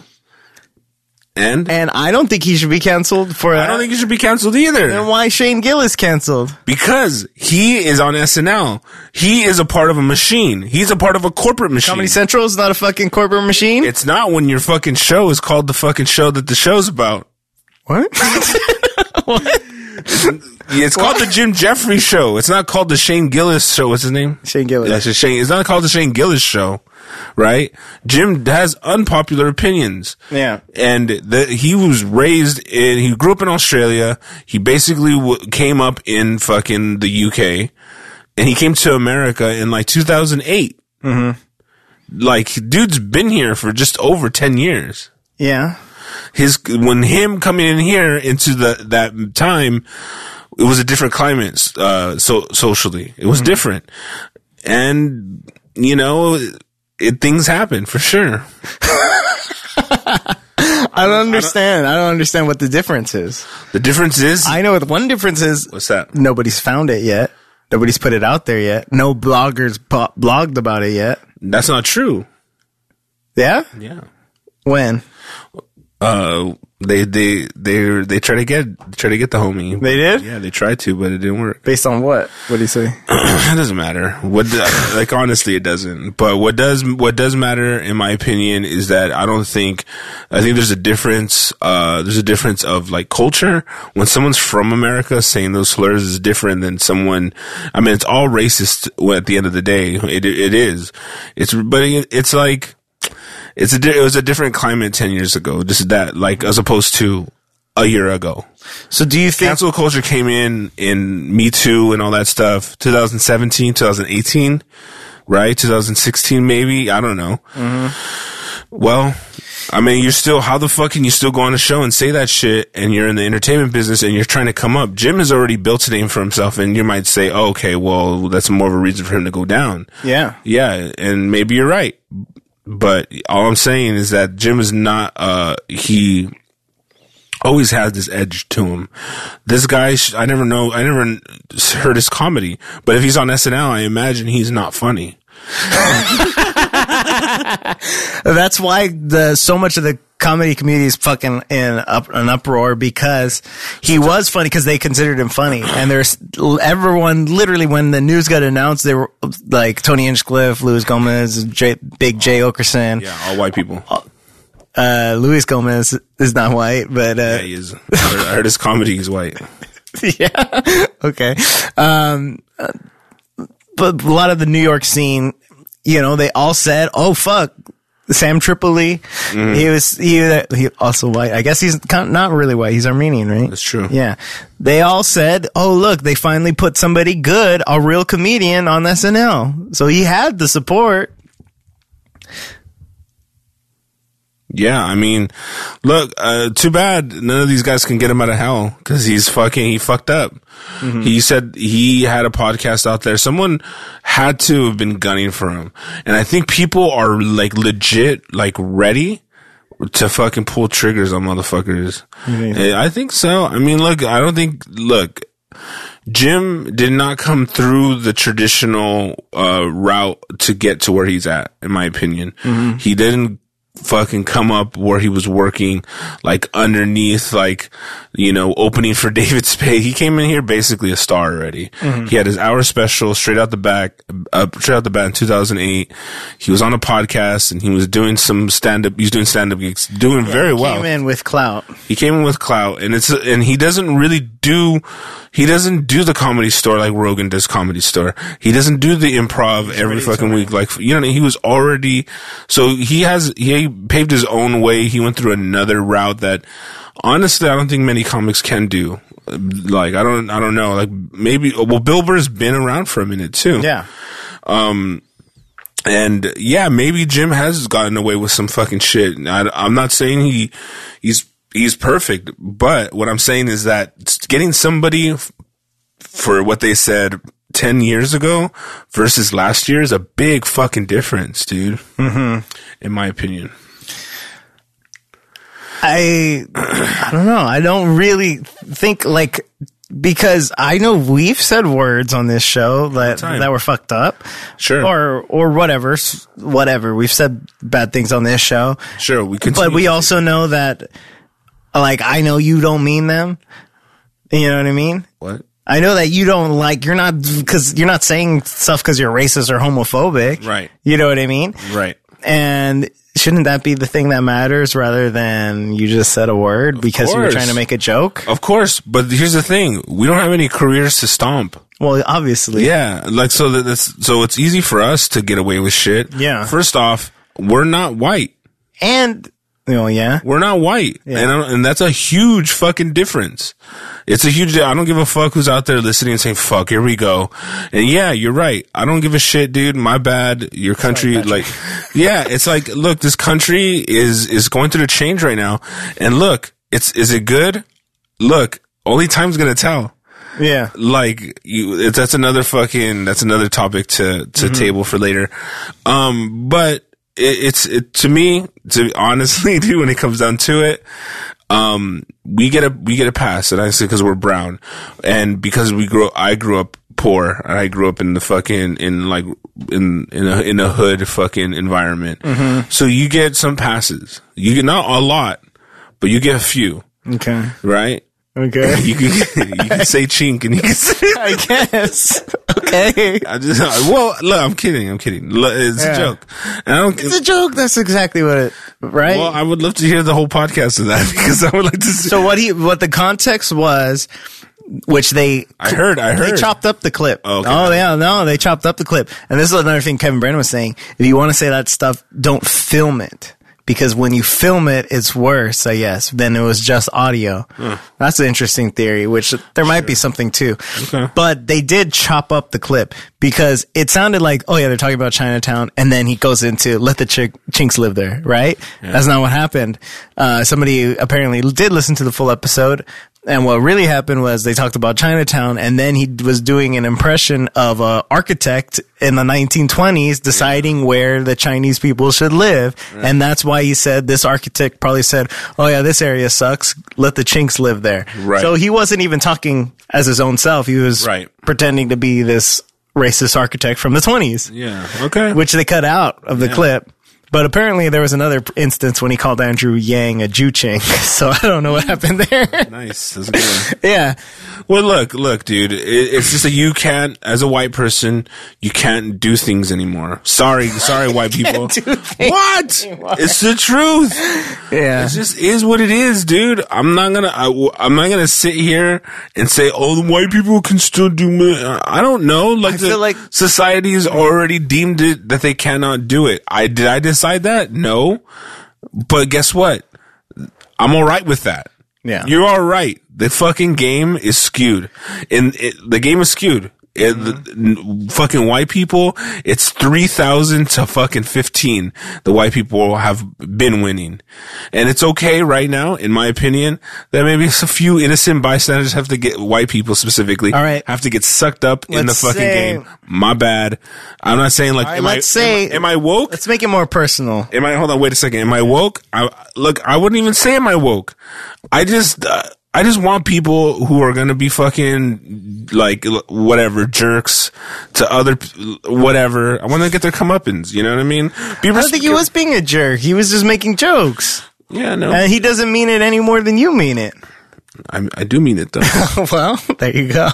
And I don't think he should be canceled for that. I don't think he should be canceled either. Then why Shane Gillis canceled? Because he is on SNL. He is a part of a machine. He's a part of a corporate machine. Comedy Central is not a fucking corporate machine? It's not when your fucking show is called the fucking show that the show's about. What? What? It's called the Jim Jeffries Show. It's not called the Shane Gillis Show. What's his name? Shane Gillis. Yeah, it's not called the Shane Gillis Show, right? Jim has unpopular opinions. Yeah. And he was he grew up in Australia. He basically came up in fucking the UK. And he came to America in like 2008. Mm-hmm. Like, dude's been here for just over 10 years. Yeah. When him coming in here into that time, it was a different climate, socially. It was different. And, things happen for sure. I don't understand what the difference is. The difference is? I know what one difference is. What's that? Nobody's found it yet. Nobody's put it out there yet. No bloggers blogged about it yet. That's not true. Yeah? Yeah. When? They try to get the homie. They did? Yeah, they tried to, but it didn't work. Based on what? What do you say? It doesn't matter. Honestly, it doesn't. But what does matter, in my opinion, is that I think there's a difference. There's a difference of like culture. When someone's from America saying those slurs is different than someone. I mean, it's all racist at the end of the day. It is. It's like. It was a different climate 10 years ago, just that, like, as opposed to a year ago. So do you think cancel culture came in Me Too and all that stuff, 2017, 2018, right? 2016 maybe? I don't know. Mm-hmm. Well, I mean, how the fuck can you still go on a show and say that shit and you're in the entertainment business and you're trying to come up? Jim has already built a name for himself, and you might say, oh, okay, well, that's more of a reason for him to go down. Yeah. Yeah, and maybe you're right. But all I'm saying is that Jim is not, he always has this edge to him. This guy, I never heard his comedy, but if he's on SNL, I imagine he's not funny. That's why so much of the comedy community is fucking in an uproar, because he was funny, because they considered him funny. And there's everyone, literally, when the news got announced, they were like Tony Hinchcliffe, Luis Gomez, Big Jay Okerson. Yeah, all white people. Luis Gomez is not white, but yeah, he is. I heard his comedy is white. Yeah. Okay. But a lot of the New York scene, you know, they all said, "Oh fuck, Sam Tripoli." Mm-hmm. He also white. I guess he's not really white. He's Armenian, right? That's true. Yeah. They all said, "Oh look, they finally put somebody good, a real comedian, on SNL." So he had the support. Yeah, I mean, look, too bad none of these guys can get him out of hell, because he fucked up. Mm-hmm. He said he had a podcast out there. Someone had to have been gunning for him. And I think people are like legit, like ready to fucking pull triggers on motherfuckers. Mm-hmm. I think so. I mean, look, Jim did not come through the traditional, route to get to where he's at, in my opinion. Mm-hmm. He didn't fucking come up where he was working, like underneath, like, you know, opening for David Spade. He came in here basically a star already. Mm-hmm. He had his hour special straight out the bat in 2008. He was on a podcast and he was doing some stand-up. He's doing stand-up gigs, doing very well. He came in with clout. And he doesn't do the Comedy Store like Rogan does Comedy Store. He doesn't do the improv every fucking week. Like, you know, he was already, so he paved his own way. He went through another route that honestly I don't think many comics can do. Like, I don't know. Like, maybe, well, Bill Burr's been around for a minute too. Yeah. And yeah, maybe Jim has gotten away with some fucking shit. I'm not saying he's perfect, but what I'm saying is that getting somebody for what they said 10 years ago versus last year is a big fucking difference, dude. Mm-hmm. In my opinion. I don't know. I don't really think, like, because I know we've said words on this show that were fucked up. Sure. Or whatever. We've said bad things on this show. Sure. But we also know that, like, I know you don't mean them. You know what I mean? What? I know that you don't you're not saying stuff because you're racist or homophobic. Right. You know what I mean? Right. And shouldn't that be the thing that matters rather than you just said a word because you were trying to make a joke? Of course. But here's the thing. We don't have any careers to stomp. Well, obviously. Yeah. Like, so it's easy for us to get away with shit. Yeah. First off, we're not white. And, yeah. We're not white. Yeah. And that's a huge fucking difference. It's a huge, I don't give a fuck who's out there listening and saying, fuck, here we go. And yeah, you're right. I don't give a shit, dude. My bad. Your country, yeah, it's like, look, this country is going through a change right now. And look, is it good? Look, only time's gonna tell. Yeah. Like, that's another topic to table for later. But to me, honestly, dude, when it comes down to it, we get a pass, and I say because we're brown, and because I grew up poor, and I grew up in the fucking in a hood fucking environment. Mm-hmm. So you get some passes. You get not a lot, but you get a few. Okay. Right. Okay. You can say chink, and you can say. I guess. Okay. Look, I'm kidding. It's a joke. It's a joke. That's exactly what it, right? Well, I would love to hear the whole podcast of that, because I would like to see. So what the context was, which I heard. They chopped up the clip. Okay. Oh yeah, no, they chopped up the clip. And this is another thing Kevin Brennan was saying. If you want to say that stuff, don't film it. because when you film it, it's worse, I guess, than it was just audio. That's an interesting theory, which there might be something too. Okay. But they did chop up the clip because it sounded like, oh yeah, they're talking about Chinatown, and then he goes into let the Chinks live there, right? Yeah. That's not what happened. Somebody apparently did listen to the full episode. And what really happened was they talked about Chinatown, and then he was doing an impression of an architect in the 1920s deciding where the Chinese people should live. Right. And that's why he said this architect probably said, oh yeah, this area sucks. Let the Chinks live there. Right. So he wasn't even talking as his own self. He was pretending to be this racist architect from the 20s. Yeah. Okay. Which they cut out of the clip. But apparently there was another instance when he called Andrew Yang a Jew chink. So I don't know what happened there. Nice. That's a good one. Yeah. Well, look, dude. It's just that you can't, as a white person, you can't do things anymore. Sorry, white people. What? Anymore. It's the truth. Yeah. It just is what it is, dude. I'm not gonna sit here and say, oh, the white people can still do I don't know. I feel like society has already deemed it that they cannot do it. Did I decide that? No. But guess what? I'm all right with that. Yeah. You're all right. The fucking game is skewed. The game is skewed. Fucking white people, it's 3,000 to fucking 15. The white people have been winning. And it's okay right now, in my opinion, that maybe a few innocent bystanders have to get, white people specifically, have to get sucked up in the fucking game. My bad. I'm not saying like, am I woke? Let's make it more personal. Hold on, wait a second. Am I woke? I wouldn't even say am I woke. I just want people who are going to be fucking, like, whatever, jerks to other, whatever. I want to get their comeuppance, you know what I mean? I don't think he was being a jerk. He was just making jokes. Yeah, no. And he doesn't mean it any more than you mean it. I do mean it, though. Well, there you go.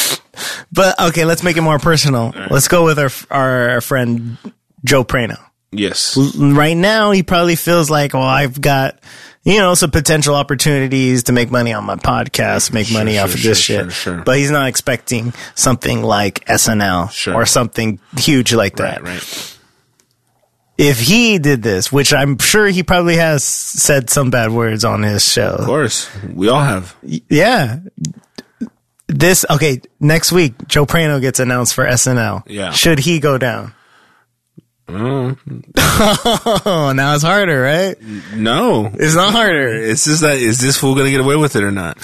But, okay, let's make it more personal. Right. Let's go with our friend Joe Prano. Yes. Right now, he probably feels like, I've got, some potential opportunities to make money on my podcast, make money off of this shit. Sure. But he's not expecting something like SNL or something huge like that. Right. If he did this, which I'm sure he probably has said some bad words on his show. Of course. We all have. Yeah. Next week, Joe Prano gets announced for SNL. Yeah. Should he go down? Oh, now it's harder, right? No, it's not harder. It's just that, is this fool gonna get away with it or not?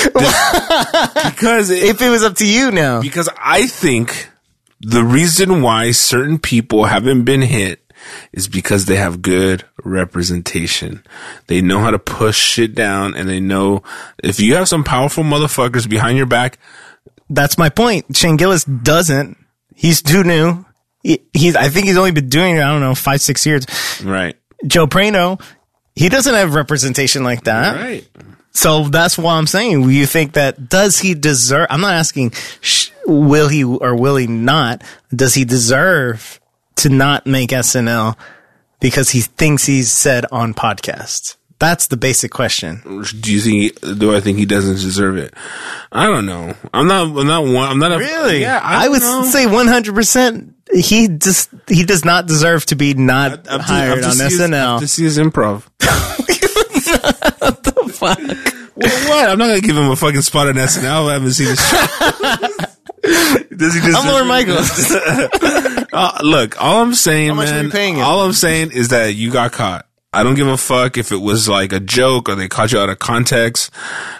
Because if it was up to you now, because I think the reason why certain people haven't been hit is because they have good representation. They know how to push shit down, and they know if you have some powerful motherfuckers behind your back. That's my point. Shane Gillis doesn't. He's too new. I think he's only been doing it, 5-6 years. Right. Joe Prano, he doesn't have representation like that. Right. So that's why I'm saying, you think that, does he deserve, I'm not asking, will he or will he not, does he deserve to not make SNL because he thinks he's said on podcasts? That's the basic question. Do I think he doesn't deserve it? I don't know. I'm not really? Yeah, I would say 100%. He does not deserve to be not hired on SNL. I have to see his improv. What the fuck? Well, what? I'm not gonna give him a fucking spot on SNL. I haven't seen his show. Does he deserve? I'm Lorne Michaels. Look, all I'm saying, how much are we paying him? All I'm saying is that you got caught. I don't give a fuck if it was like a joke or they caught you out of context.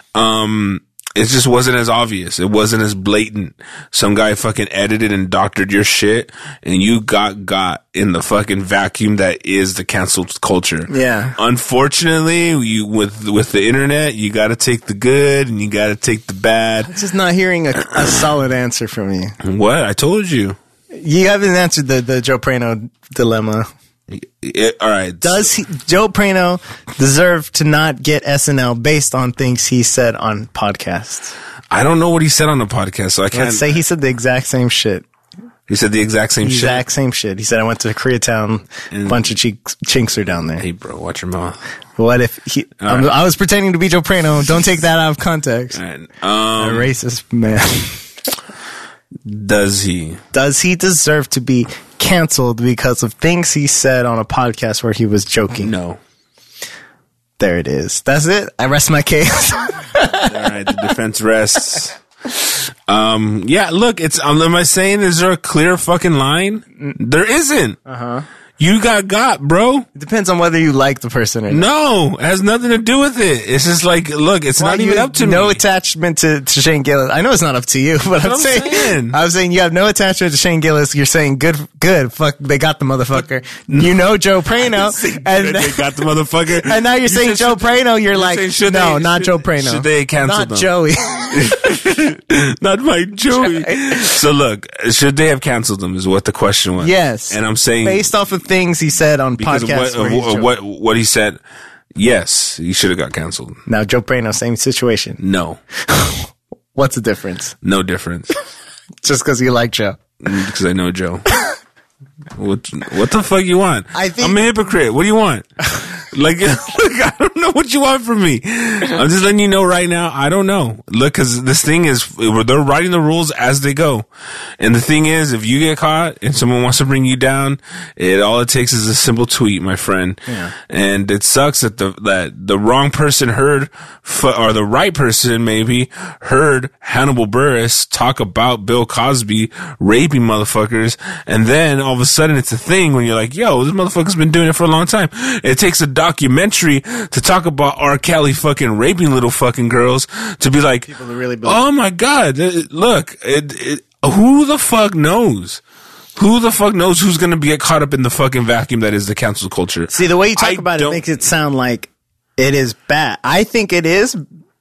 It just wasn't as obvious. It wasn't as blatant. Some guy fucking edited and doctored your shit, and you got in the fucking vacuum that is the cancel culture. Yeah. Unfortunately, with the internet, you got to take the good and you got to take the bad. I'm just not hearing a solid answer from you. What? I told you. You haven't answered the Joe Prano dilemma. All right. Does Joe Prano deserve to not get SNL based on things he said on podcasts? I don't know what he said on the podcast, so I can't. Let's say he said the exact same shit. He said the exact same shit? He said, I went to Koreatown, a bunch of chinks are down there. Hey, bro, watch your mouth. What if I was pretending to be Joe Prano. Don't take that out of context. All right. A racist man. Does he deserve to be canceled because of things he said on a podcast where he was joking? No. There it is. That's it. I rest my case. All right, the defense rests. Yeah, look, am I saying is there a clear fucking line? There isn't. You got, bro. It depends on whether you like the person or not. No, it has nothing to do with it. It's just like, look, it's not even up to me. No attachment to Shane Gillis. I know it's not up to you, but I'm saying you have no attachment to Shane Gillis. You're saying good, fuck, they got the motherfucker. You know Joe Prano. And they got the motherfucker. And now you're saying Joe Prano. You're like, no, not Joe Prano. Should they cancel them? Not Joey. Not my Joey. So look, should they have canceled them is what the question was. Yes. And I'm saying, based off of things he said on podcasts. What he said, yes, he should have got canceled. Now Joe Prano, same situation. No. What's the difference? No difference. Just because you like Joe. Because I know Joe. What the fuck you want? I'm a hypocrite. What do you want? Like, I don't know what you want from me. I'm just letting you know right now. I don't know. Look, because this thing is, they're writing the rules as they go. And the thing is, if you get caught and someone wants to bring you down, all it takes is a simple tweet, my friend. Yeah. And it sucks that the wrong person heard, or the right person maybe heard Hannibal Buress talk about Bill Cosby raping motherfuckers. And then all of a sudden it's a thing when you're like, yo, this motherfucker's been doing it for a long time. It takes a documentary to talk about R. Kelly fucking raping little fucking girls to be like, people really oh my God, look, who the fuck knows? Who the fuck knows who's going to get caught up in the fucking vacuum that is the cancel culture? See, the way you talk about it makes it sound like it is bad. I think it is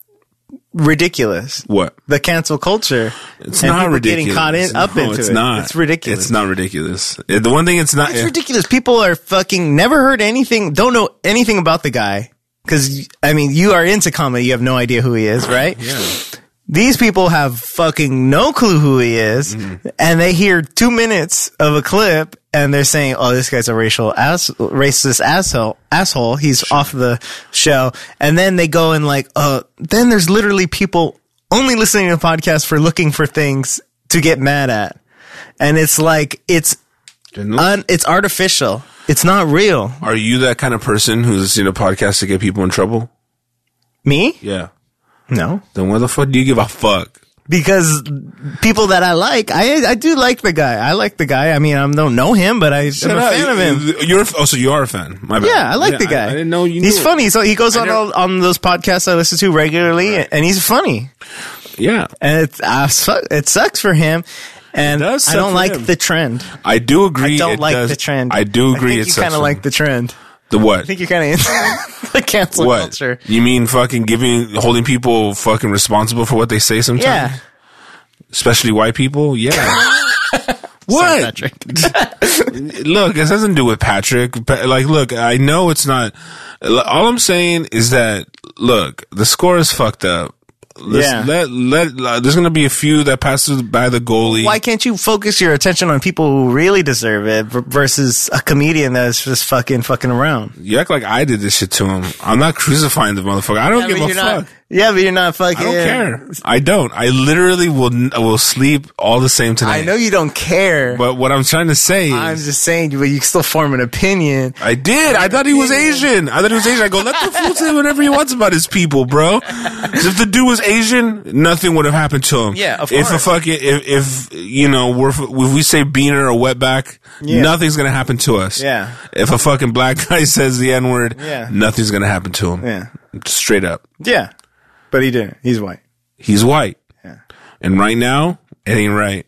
ridiculous. What? The cancel culture. It's not ridiculous. Getting caught into it's it. Not. It's ridiculous. It's not ridiculous. The one thing it's not. It's ridiculous. People are fucking never heard anything, don't know anything about the guy. Cause, I mean, you are into comedy. You have no idea who he is, right? Yeah. These people have fucking no clue who he is, and they hear 2 minutes of a clip, and they're saying, "Oh, this guy's a racist asshole. He's off the show." And then they go and like, then there's literally people only listening to podcasts for looking for things to get mad at, and it's like it's artificial. It's not real. Are you that kind of person who's listening to podcasts to get people in trouble? Me? Yeah. No. Then why the fuck do you give a fuck? Because people that I like, I do like the guy. I like the guy. I mean, I don't know him, but I'm a fan of him. So you are a fan. My bad. Yeah, I like the guy. I didn't know you knew. He's funny. So he goes on those podcasts I listen to regularly, and he's funny. Yeah. And it sucks for him. And I don't like the trend. I do agree. I don't like the trend. I do agree. I think you kind of like the trend. The what? I think you're kind of into the cancel culture. You mean fucking holding people fucking responsible for what they say sometimes? Yeah. Especially white people? Yeah. What? Patrick. Look, it doesn't do with Patrick. Like, look, I know it's not. All I'm saying is that, look, the score is fucked up. There's going to be a few that passes by the goalie. Why can't you focus your attention on people who really deserve it versus a comedian that's just fucking around? You act like I did this shit to him. I'm not crucifying the motherfucker. I don't give a fuck. Yeah, but you're not fucking. I don't care. I don't. I literally will sleep all the same tonight. I know you don't care. But what I'm trying to say is, I'm just saying, but you can still form an opinion. I did. I thought he was Asian. I go, let the fool say whatever he wants about his people, bro. If the dude was Asian, nothing would have happened to him. Yeah, of course. If we say beaner or wetback, nothing's gonna happen to us. Yeah. If a fucking black guy says the N-word, nothing's gonna happen to him. Yeah. Straight up. Yeah. But he didn't. He's white. He's white. Yeah. And right now, it ain't right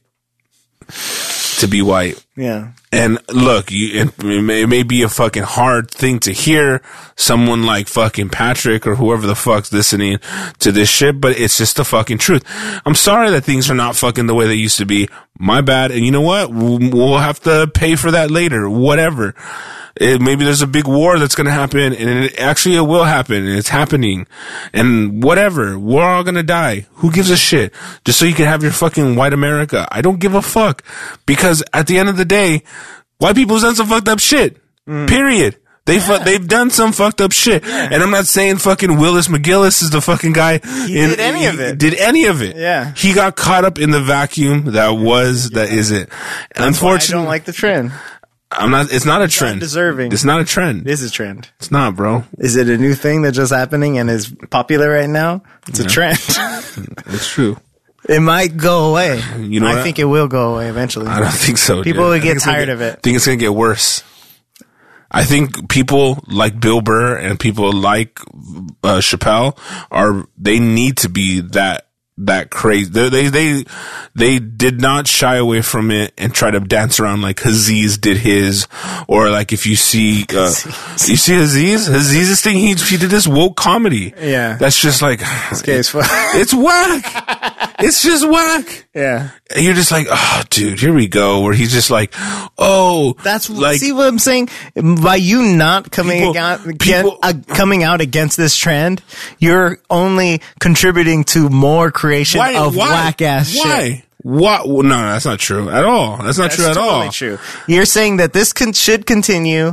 to be white. Yeah. And look, it may be a fucking hard thing to hear someone like fucking Patrick or whoever the fuck's listening to this shit, but it's just the fucking truth. I'm sorry that things are not fucking the way they used to be. My bad. And you know what? We'll have to pay for that later. Whatever. Maybe there's a big war that's going to happen, and it will happen, and it's happening, and whatever. We're all going to die. Who gives a shit? Just so you can have your fucking white America. I don't give a fuck. Because at the end of the day, white people's done some fucked up shit. Period. They've done some fucked up shit. Yeah. And I'm not saying fucking Willis McGillis is the fucking guy. Did any of it. Yeah. He got caught up in the vacuum that is it. Unfortunately, I don't like the trend. I'm not. It's not a trend. Deserving. It's not a trend. It is a trend. It's not, bro. Is it a new thing that's just happening and is popular right now? It's a trend. It's true. It might go away. You know, I think it will go away eventually. I don't think so. People will get tired of it. I think it's gonna get worse. I think people like Bill Burr and people like Chappelle they need to be that crazy. They did not shy away from it and try to dance around like Aziz did his, or like if you see Aziz's thing, he did this woke comedy. Yeah. That's just like, it's whack. It's just whack. Yeah. And you're just like, oh, dude, here we go. Where he's just like, oh, that's like, see what I'm saying? By you not coming out against this trend, you're only contributing to more creation of whack ass shit. What? No, that's not true at all. That's not true at all. True. You're saying that this should continue.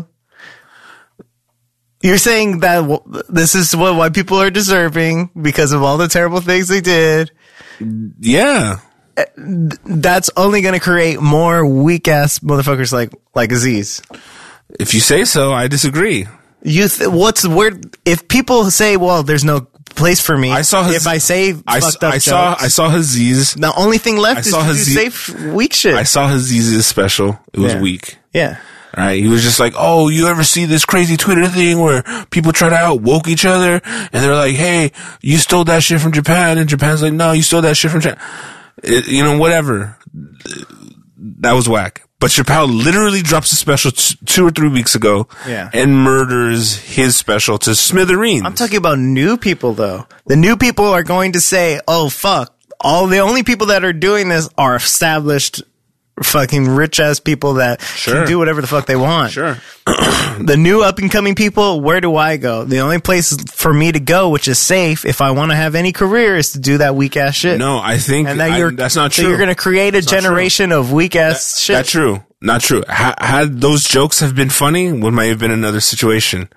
You're saying that this is why people are deserving because of all the terrible things they did. Yeah. That's only going to create more weak ass motherfuckers like Aziz. If you say so, I disagree. What's the word? If people say, well, there's no place for me. I saw Aziz, if I say fucked up jokes. I saw Aziz. The only thing left is to say weak shit. I saw Aziz's special. It was weak. Yeah. All right. He was just like, oh, you ever see this crazy Twitter thing where people try to out-woke each other? And they're like, hey, you stole that shit from Japan. And Japan's like, no, you stole that shit from Japan. Whatever. That was whack. But Chappelle literally drops a special 2 or 3 weeks ago and murders his special to smithereens. I'm talking about new people, though. The new people are going to say, oh, fuck. The only people that are doing this are established fucking rich ass people that can do whatever the fuck they want. Sure. The new up and coming people, where do I go? The only place for me to go, which is safe, if I want to have any career, is to do that weak ass shit. No, I think that's not true. So you're going to create a generation of weak ass shit. That's true. Not true. Had those jokes have been funny, we might have been in another situation.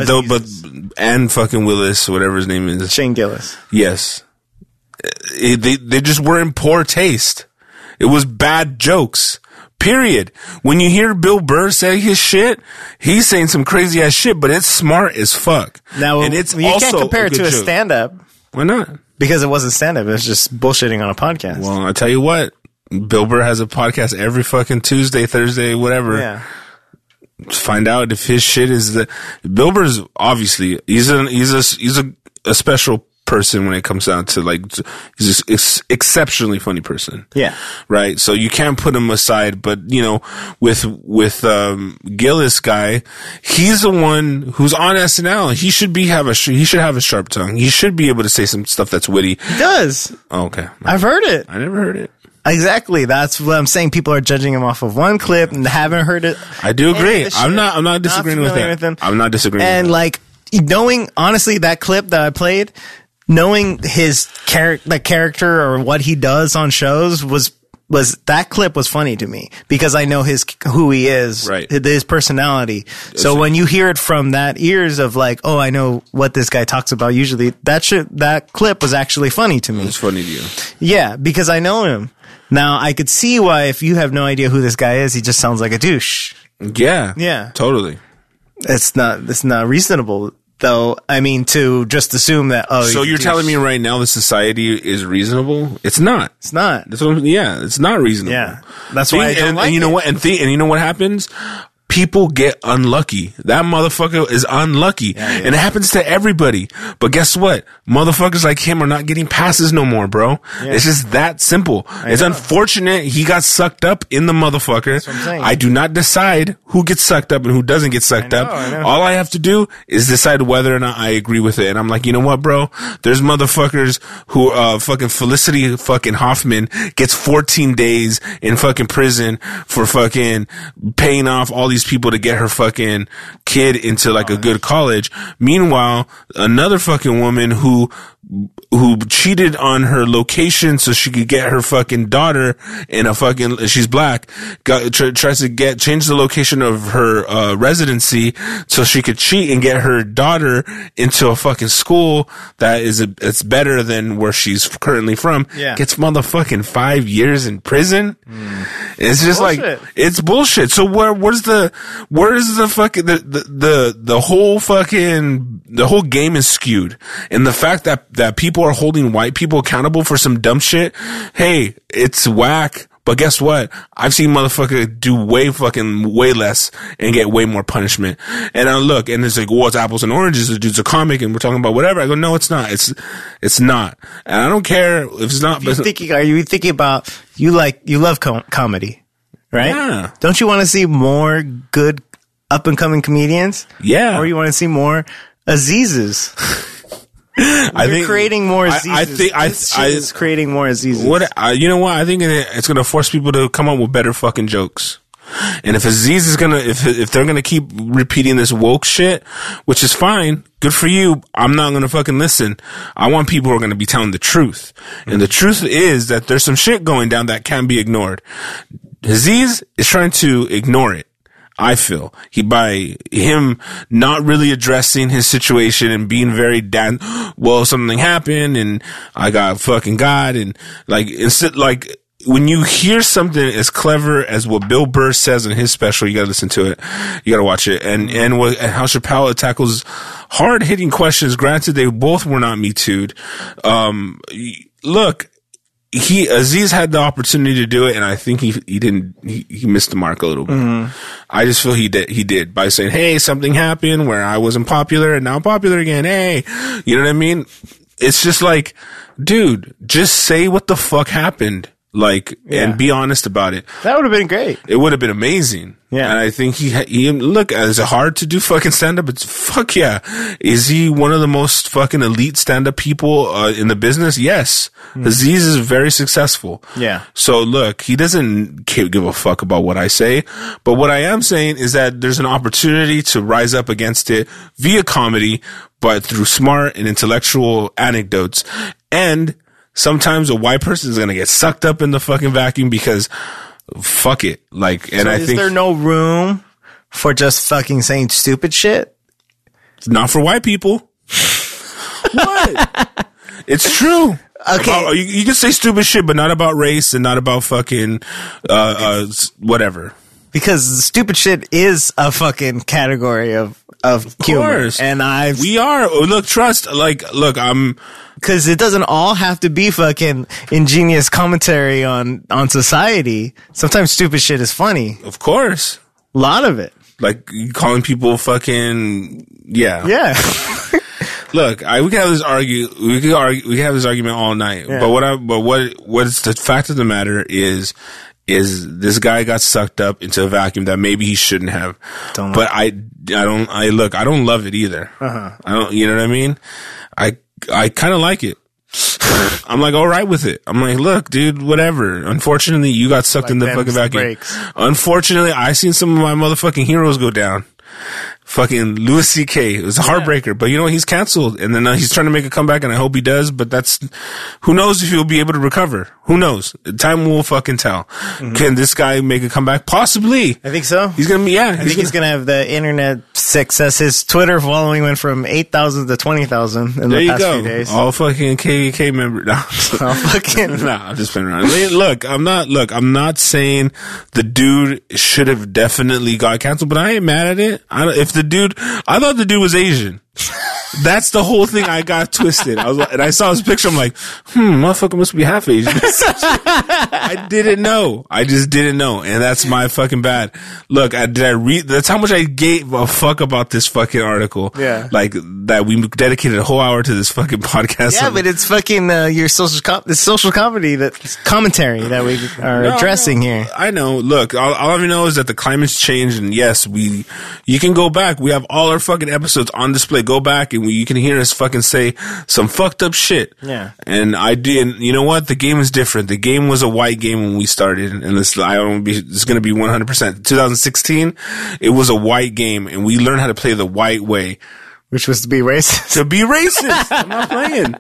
And fucking Willis, whatever his name is. Shane Gillis. Yes. They just were in poor taste. It was bad jokes. Period. When you hear Bill Burr say his shit, he's saying some crazy ass shit, but it's smart as fuck. Now, and it's you can't compare it to a stand up. Why not? Because it wasn't stand up. It was just bullshitting on a podcast. Well, I tell you what, Bill Burr has a podcast every fucking Tuesday, Thursday, whatever. Yeah. Find out if his shit is Bill Burr's obviously he's a special person when it comes down to he's an exceptionally funny person. Yeah. Right. So you can't put him aside, but with Gillis guy, he's the one who's on SNL. He should have a sharp tongue. He should be able to say some stuff that's witty. He does. Oh, okay. I've heard it. I never heard it. Exactly. That's what I'm saying. People are judging him off of one clip and haven't heard it. I do agree. I'm not disagreeing with that. I'm not disagreeing. And knowing honestly that clip that I played, knowing his character or what he does on shows was that clip was funny to me because I know who he is, right? His personality. So when you hear it from that ears of oh, I know what this guy talks about. Usually that clip was actually funny to me. It's funny to you, yeah, because I know him. Now I could see why if you have no idea who this guy is, he just sounds like a douche. Yeah, totally. It's not reasonable. Though, I mean, to just assume that, so you're telling me right now the society is reasonable? It's not. It's not. It's not reasonable. Yeah. That's why I don't like it. And you know what? And you know what happens? People get unlucky. That motherfucker is unlucky. And it happens to everybody. But guess what? Motherfuckers like him are not getting passes no more, bro. Yeah. It's just that simple. It's unfortunate he got sucked up in the motherfucker. That's what I'm saying. I do not decide who gets sucked up and who doesn't get sucked up. All I have to do is decide whether or not I agree with it. And I'm like, you know what, bro? There's motherfuckers who, fucking Felicity fucking Hoffman gets 14 days in fucking prison for fucking paying off all these people to get her fucking kid into a good college. Meanwhile, another fucking woman who cheated on her location so she could get her fucking daughter in a fucking, she's black, tries to change the location of her residency so she could cheat and get her daughter into a fucking school that it's better than where she's currently from. Yeah. Gets motherfucking 5 years in prison. It's just bullshit. like, it's bullshit. So where's the fucking, the whole game is skewed. And the fact that people are holding white people accountable for some dumb shit, hey, it's whack. But guess what? I've seen motherfucker do way less and get way more punishment. And I look, and it's like, well, it's apples and oranges. The dude's a comic and we're talking about whatever. I go, no, it's not. It's not. And I don't care if it's not. Are you thinking about, you love comedy, right? Yeah. Don't you want to see more good up and coming comedians? Yeah. Or you want to see more Azizes? I think creating more Azizes. I think it's creating more Azizes. You know what? I think it's going to force people to come up with better fucking jokes. And if Aziz is gonna, if they're gonna keep repeating this woke shit, which is fine, good for you. I'm not gonna fucking listen. I want people who are gonna be telling the truth. And the truth is that there's some shit going down that can't be ignored. Aziz is trying to ignore it. I feel by him not really addressing his situation and being very well, something happened and I got fucking God and instead when you hear something as clever as what Bill Burr says in his special, you gotta listen to it. You gotta watch it. And how Chappelle tackles hard hitting questions. Granted, they both were not Me Too'd. Look, Aziz had the opportunity to do it, and I think he missed the mark a little bit. Mm-hmm. I just feel he did by saying, hey, something happened where I wasn't popular and now I'm popular again. Hey, you know what I mean? It's just like, dude, just say what the fuck happened. And be honest about it. That would have been great. It would have been amazing. Yeah. And I think he look, is it hard to do fucking stand up? It's fuck yeah. Is he one of the most fucking elite stand up people, in the business? Yes. Aziz is very successful. Yeah. So look, he doesn't give a fuck about what I say. But what I am saying is that there's an opportunity to rise up against it via comedy, but through smart and intellectual anecdotes. And sometimes a white person is going to get sucked up in the fucking vacuum because fuck it. I think. Is there no room for just fucking saying stupid shit? Not for white people. What? It's true. Okay. You can say stupid shit, but not about race and not about fucking, whatever. Because stupid shit is a fucking category of humor. Course. And we are. Look, because it doesn't all have to be fucking ingenious commentary on society. Sometimes stupid shit is funny. Of course. A lot of it. Like calling people fucking, yeah. Yeah. Look, we can have this we can have this argument all night. Yeah. But what's the fact of the matter is this guy got sucked up into a vacuum that maybe he shouldn't have. I don't love it either. Uh-huh. I don't, you know what I mean? I kind of like it. I'm all right with it. I'm look, dude, whatever. Unfortunately, you got sucked in the fucking vacuum. Unfortunately, I seen some of my motherfucking heroes go down. Fucking Louis C.K. It was a heartbreaker, but you know, he's canceled and then he's trying to make a comeback and I hope he does, but who knows if he'll be able to recover? Who knows? Time will fucking tell. Mm-hmm. Can this guy make a comeback? Possibly. I think so. He's gonna be, I think he's gonna have the internet success. His Twitter following went from 8,000 to 20,000 in the past few days. All fucking KKK member. No. All fucking. Nah, I'm just playing around. I'm not saying the dude should have definitely got canceled, but I ain't mad at it. I thought the dude was Asian. That's the whole thing I got twisted. And I saw his picture. I'm like, motherfucker must be half Asian. I didn't know. I just didn't know. And that's my fucking bad. Look, that's how much I gave a fuck about this fucking article. Yeah. That we dedicated a whole hour to this fucking podcast. Yeah, but it's fucking, your social comedy, commentary that we are addressing here. I know. Look, all I know is that the climate's changed and yes, you can go back. We have all our fucking episodes on display. Go back and you can hear us fucking say some fucked up shit. Yeah. And you know what? The game is different. The game was a white game when we started, and it's going to be 100%. 2016, it was a white game, and we learned how to play the white way. Which was to be racist. To be racist. I'm not playing.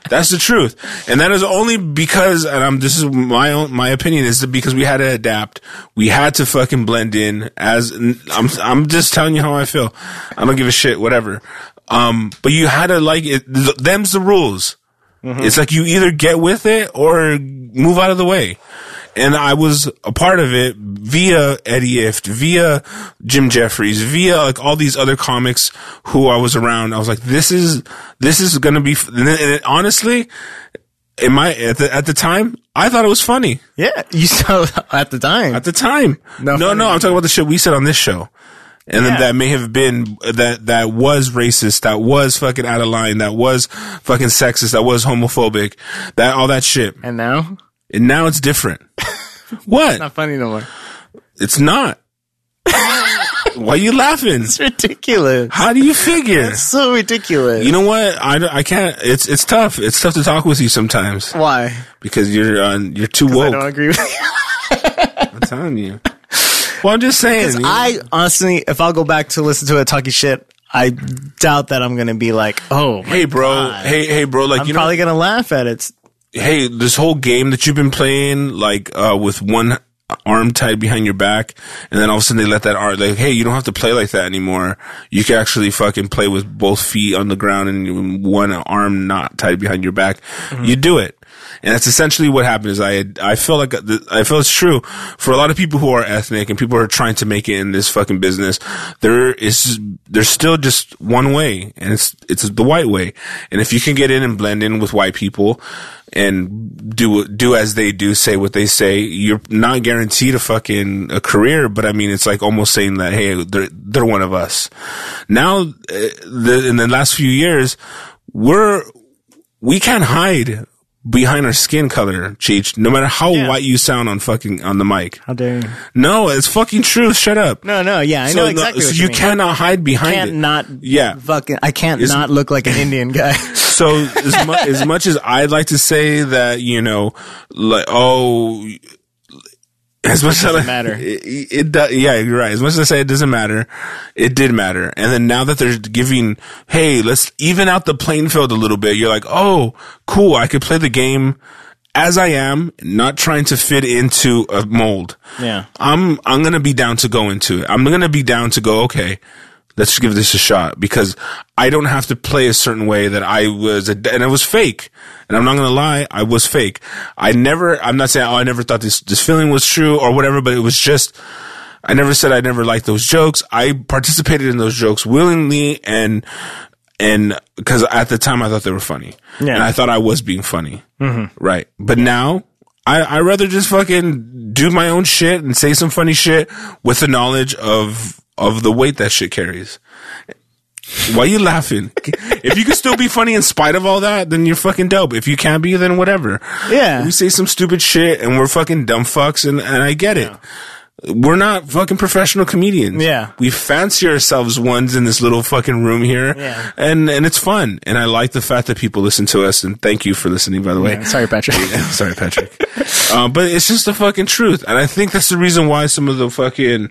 That's the truth. And that is only because, and this is my opinion, is that because we had to adapt. We had to fucking blend in I'm just telling you how I feel. I don't give a shit, whatever. But you had to like it. Them's the rules. Mm-hmm. It's like you either get with it or move out of the way. And I was a part of it via Eddie Ifft, via Jim Jeffries, via like all these other comics who I was around. I was like, this is gonna be, and honestly, at the time, I thought it was funny. Yeah, you saw at the time. At the time. No, I'm talking about the shit we said on this show. And then that may have been, that was racist, that was fucking out of line, that was fucking sexist, that was homophobic, all that shit. And now? And now it's different. What? It's not funny no more. It's not. Why are you laughing? It's ridiculous. How do you figure? It's so ridiculous. You know what? I can't. It's tough. It's tough to talk with you sometimes. Why? Because you're too woke. I don't agree with you. I'm telling you. Well, I'm just saying. I honestly, if I'll go back to listen to it talking shit, I doubt that I'm gonna be like, oh, hey, bro, God. hey, bro, like I'm probably gonna laugh at it. Hey, this whole game that you've been playing, like, with one arm tied behind your back, and then all of a sudden they let that arm, like, hey, you don't have to play like that anymore. You can actually fucking play with both feet on the ground and one arm not tied behind your back. Mm-hmm. You do it. And that's essentially what happened is I feel like, I feel it's true for a lot of people who are ethnic and people who are trying to make it in this fucking business. There's still just one way, and it's the white way. And if you can get in and blend in with white people and do as they do, say what they say, you're not guaranteed a career, but I mean, it's like almost saying that, hey, they're one of us. Now, in the last few years, we can't hide behind our skin color, Cheech, no matter how white you sound on the mic. How dare you? No, it's fucking true. Shut up. No, yeah, I know exactly what you mean. Cannot hide behind it. I can't not look like an Indian guy. So as much as I'd like to say that, you know, like, oh, as much as it doesn't matter. It does. Yeah, you're right. As much as I say it doesn't matter, it did matter. And then now that they're giving, hey, let's even out the playing field a little bit. You're like, oh, cool. I could play the game as I am, not trying to fit into a mold. Yeah. I'm going to be down to go into it. I'm going to be down to go, okay, let's give this a shot, because I don't have to play a certain way that I was, and it was fake. And I'm not going to lie, I was fake. I'm not saying, I never thought this feeling was true or whatever, but it was just, I never said I never liked those jokes. I participated in those jokes willingly and because at the time I thought they were funny. Yeah. And I thought I was being funny. Mm-hmm. Right. But now, I rather just fucking do my own shit and say some funny shit with the knowledge of the weight that shit carries. Why are you laughing? If you can still be funny in spite of all that, then you're fucking dope. If you can't be, then whatever. Yeah. We say some stupid shit and we're fucking dumb fucks and I get it. We're not fucking professional comedians. Yeah. We fancy ourselves ones in this little fucking room here. Yeah. And it's fun. And I like the fact that people listen to us, and thank you for listening, by the way. Sorry, Patrick. Sorry, Patrick. But it's just the fucking truth. And I think that's the reason why some of the fucking,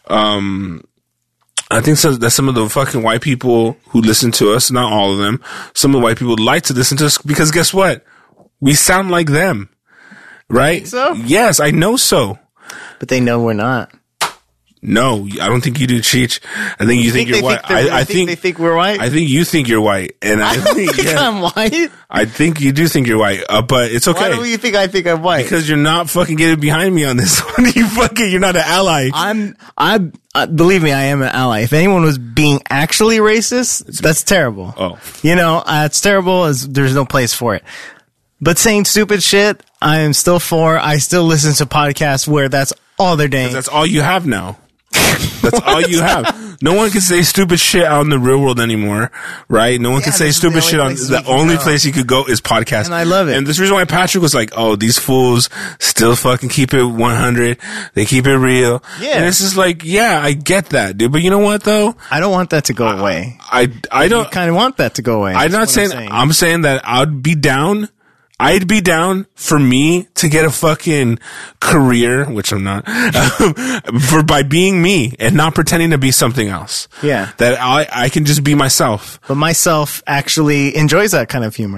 I think that some of the fucking white people who listen to us, not all of them, some of the white people like to listen to us because guess what? We sound like them. Right? So? Yes, I know so. But they know we're not. No, I don't think you do, Cheech. I think you think you're white. I think they think we're white. I think you think you're white, and I think I'm white. I think you do think you're white, but it's okay. Why do you think I think I'm white? Because you're not fucking getting behind me on this one. You're not an ally. Believe me, I am an ally. If anyone was being actually racist, that's terrible. Oh, you know, it's terrible. As there's no place for it. But saying stupid shit, I am still for. I still listen to podcasts where that's all they're doing. That's all you have now. That's all you have. No one can say stupid shit out in the real world anymore, right? No one can say stupid shit on the only place you could go is podcast. And I love it. And this is the reason why Patrick was like, oh, these fools still fucking keep it 100. They keep it real. Yeah. And it's just like, yeah, I get that, dude. But you know what though? I don't want that to go away. I don't kind of want that to go away. I'm saying that I'd be down for me to get a fucking career, which I'm not, by being me and not pretending to be something else. Yeah. That I can just be myself. But myself actually enjoys that kind of humor.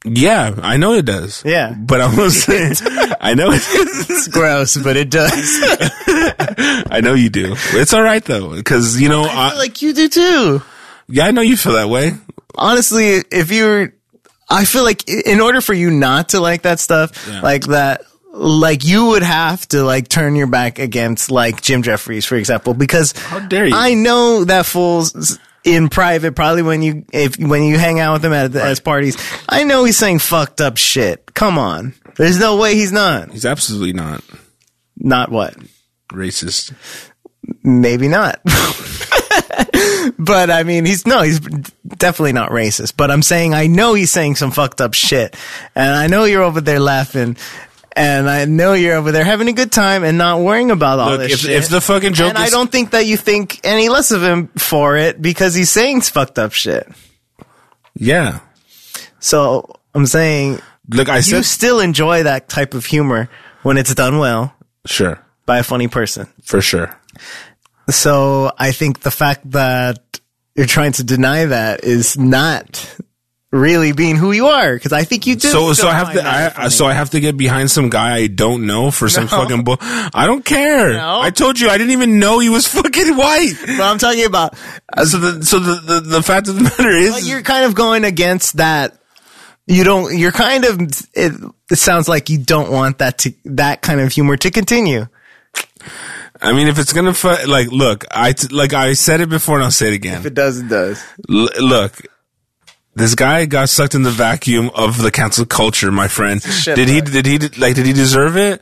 Yeah, I know it does. Yeah. But I was saying, I know it's gross, but it does. I know you do. It's all right though, because you know I feel like you do too. Yeah, I know you feel that way. Honestly, I feel like in order for you not to like that stuff, like that, like you would have to like turn your back against like Jim Jeffries, for example, because how dare you? I know that fool's in private, probably when you hang out with him at parties, I know he's saying fucked up shit. Come on. There's no way he's not. He's absolutely not. Not what? Racist. Maybe not. But I mean, he's definitely not racist. But I'm saying, I know he's saying some fucked up shit. And I know you're over there laughing. And I know you're over there having a good time and not worrying about all this shit. If the fucking joke and I don't think that you think any less of him for it because he's saying fucked up shit. Yeah. So I'm saying, look, you still enjoy that type of humor when it's done well. Sure. By a funny person. For sure. So I think the fact that you're trying to deny that is not really being who you are, because I think you do. So I have to get behind some guy I don't know for some fucking bull. I don't care. No. I told you I didn't even know he was fucking white. But I'm talking about. So the fact of the matter is, you're kind of going against that. You don't. You're kind of. It sounds like you don't want that kind of humor to continue. I mean, if it's gonna look, I said it before and I'll say it again. If it does, it does. Look. This guy got sucked in the vacuum of the cancel culture, my friend. Did he deserve it?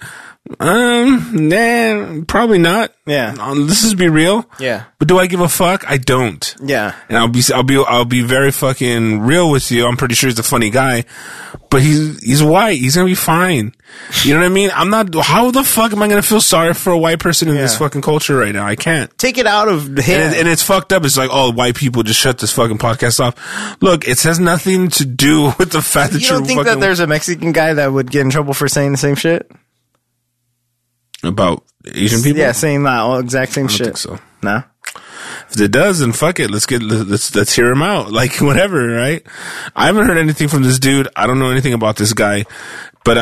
Nah, probably not. Yeah. Let's just be real. Yeah. But do I give a fuck? I don't. Yeah. And I'll be very fucking real with you. I'm pretty sure he's a funny guy, but he's white. He's gonna be fine. You know what I mean? How the fuck am I gonna feel sorry for a white person in this fucking culture right now? I can't. Take it out of him. And it's fucked up. It's like, oh, white people just shut this fucking podcast off. Look, it has nothing to do with the fact that you don't think that there's a Mexican guy that would get in trouble for saying the same shit? About Asian people? Yeah, saying that exact same shit. I don't think so. No? If it does, then fuck it. Let's hear him out. Like, whatever, right? I haven't heard anything from this dude. I don't know anything about this guy. But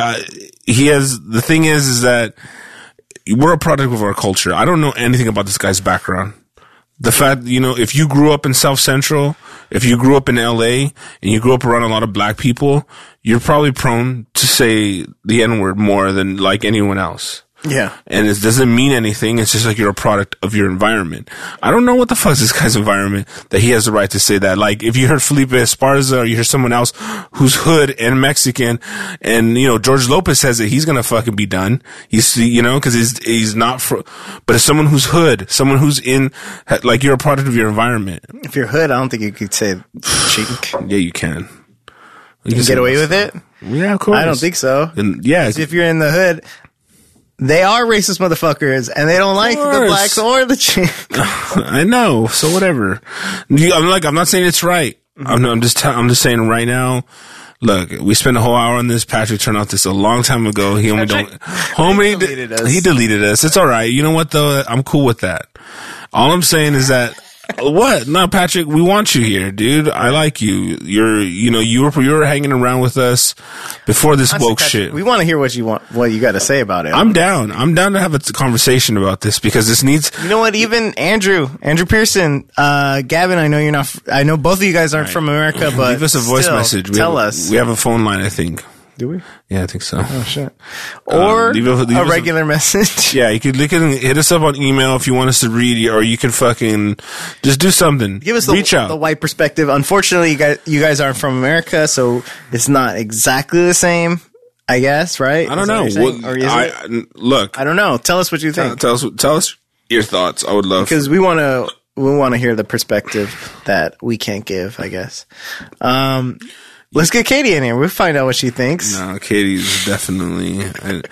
the thing is that we're a product of our culture. I don't know anything about this guy's background. The fact, if you grew up in South Central, if you grew up in LA, and you grew up around a lot of black people, you're probably prone to say the N-word more than like anyone else. Yeah. And it doesn't mean anything. It's just like you're a product of your environment. I don't know what the fuck is this guy's environment that he has the right to say that. Like, if you heard Felipe Esparza or you hear someone else who's hood and Mexican and, George Lopez says that he's gonna fucking be done. Cause he's not but as someone who's hood, someone who's like, you're a product of your environment. If you're hood, I don't think you could say chink. Yeah, you can. You can get away with it? Yeah, of course. I don't think so. And, yeah. If you're in the hood, they are racist motherfuckers, and they don't like the blacks or the chicks. I know. So whatever. I'm not saying it's right. I'm just saying right now. Look, we spent a whole hour on this. Patrick turned off this a long time ago. He deleted us. He deleted us. It's all right. You know what though? I'm cool with that. All I'm saying is that. What? No, Patrick, we want you here, dude. I like you. You were hanging around with us before this woke shit. We want to hear what you got to say about it. I'm down to have a conversation about this because this needs. You know what? Even Andrew Pearson, Gavin, I know both of you guys aren't from America, but leave us a voice message. Tell us. We have a phone line, I think. Do we? Yeah, I think so. Oh shit! Or leave a regular message. Yeah, you can hit us up on email if you want us to read, or you can fucking just do something. Give us reach out. The white perspective. Unfortunately, you guys aren't from America, so it's not exactly the same. I guess, right? I don't know. Look, I don't know. Tell us what you think. Tell us your thoughts. I would love because we want to hear the perspective that we can't give. I guess. Let's get Katie in here. We'll find out what she thinks. No, Katie's definitely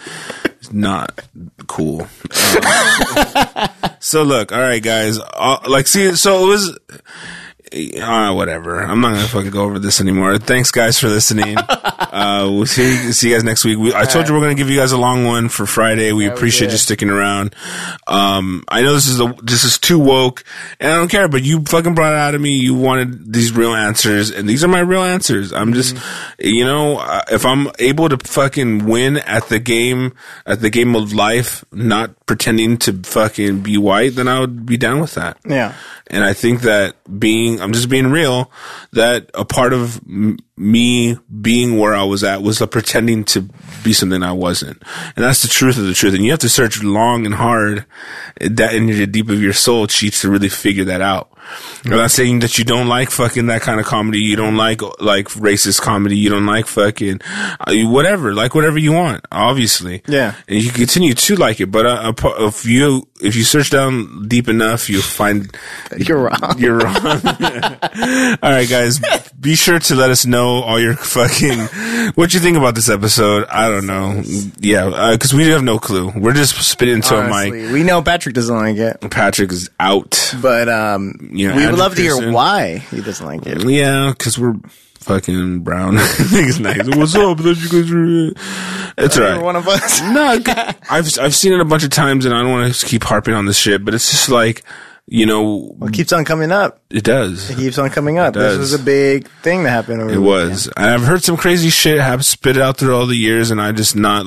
not cool. So look, all right, guys. So Whatever. I'm not gonna fucking go over this anymore. Thanks, guys, for listening. We'll see you guys next week. I told you we're gonna give you guys a long one for Friday. We appreciate you sticking around. I know this is too woke, and I don't care, but you fucking brought it out of me. You wanted these real answers, and these are my real answers. I'm just, if I'm able to fucking win at the game of life, not pretending to fucking be white, then I would be down with that. Yeah. And I think that I'm just being real, that a part of me being where I was at was pretending to be something I wasn't. And that's the truth of the truth. And you have to search long and hard that in the deep of your soul cheats to really figure that out. I'm not saying that you don't like fucking that kind of comedy. You don't like racist comedy. You don't like fucking whatever. Like whatever you want, obviously. Yeah. And you can continue to like it. But if you search down deep enough, you'll find you're wrong. You're wrong. All right, guys. Be sure to let us know all your fucking what you think about this episode. I don't know. Yeah, because we have no clue. We're just spitting into a mic. We know Patrick doesn't like it. Patrick is out. But we would love to hear why he doesn't like it. Yeah, because we're fucking brown. It's nice. What's up? It's all right. One of us. No, I've seen it a bunch of times, and I don't want to keep harping on this shit. But it's just like, it keeps on coming up. It does. It keeps on coming up. This was a big thing that happened over the weekend. It was. And I've heard some crazy shit have spit out through all the years, and I'm just not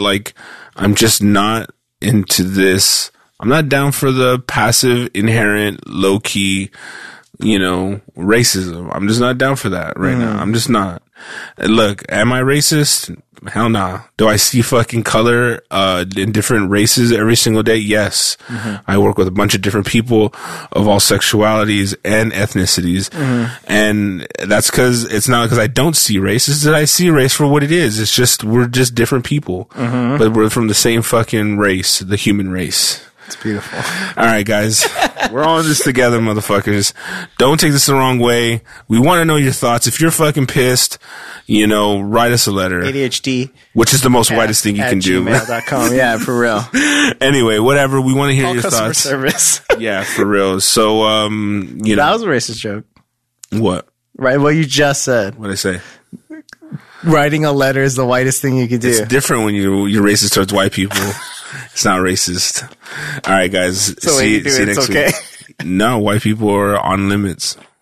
into this. I'm not down for the passive, inherent, low key, racism. I'm just not down for that right now. I'm just not. Look, am I racist? Hell nah. Do I see fucking color in different races every single day? Yes. I work with a bunch of different people of all sexualities and ethnicities. And that's it's not because I don't see race. It's that I see race for what it is. It's just, we're just different people. But we're from the same fucking race, the human race. It's beautiful. All right, guys. We're all in this together, motherfuckers. Don't take this the wrong way. We want to know your thoughts. If you're fucking pissed, write us a letter. ADHD. Which is the most whitest thing you can do. gmail.com. Yeah, for real. Anyway, whatever. We want to hear your customer thoughts. Service. Yeah, for real. So, That was a racist joke. What? Right, what you just said. What'd I say? Writing a letter is the whitest thing you could do. It's different when you're racist towards white people. It's not racist. All right, guys. So see you next week. No, white people are on limits.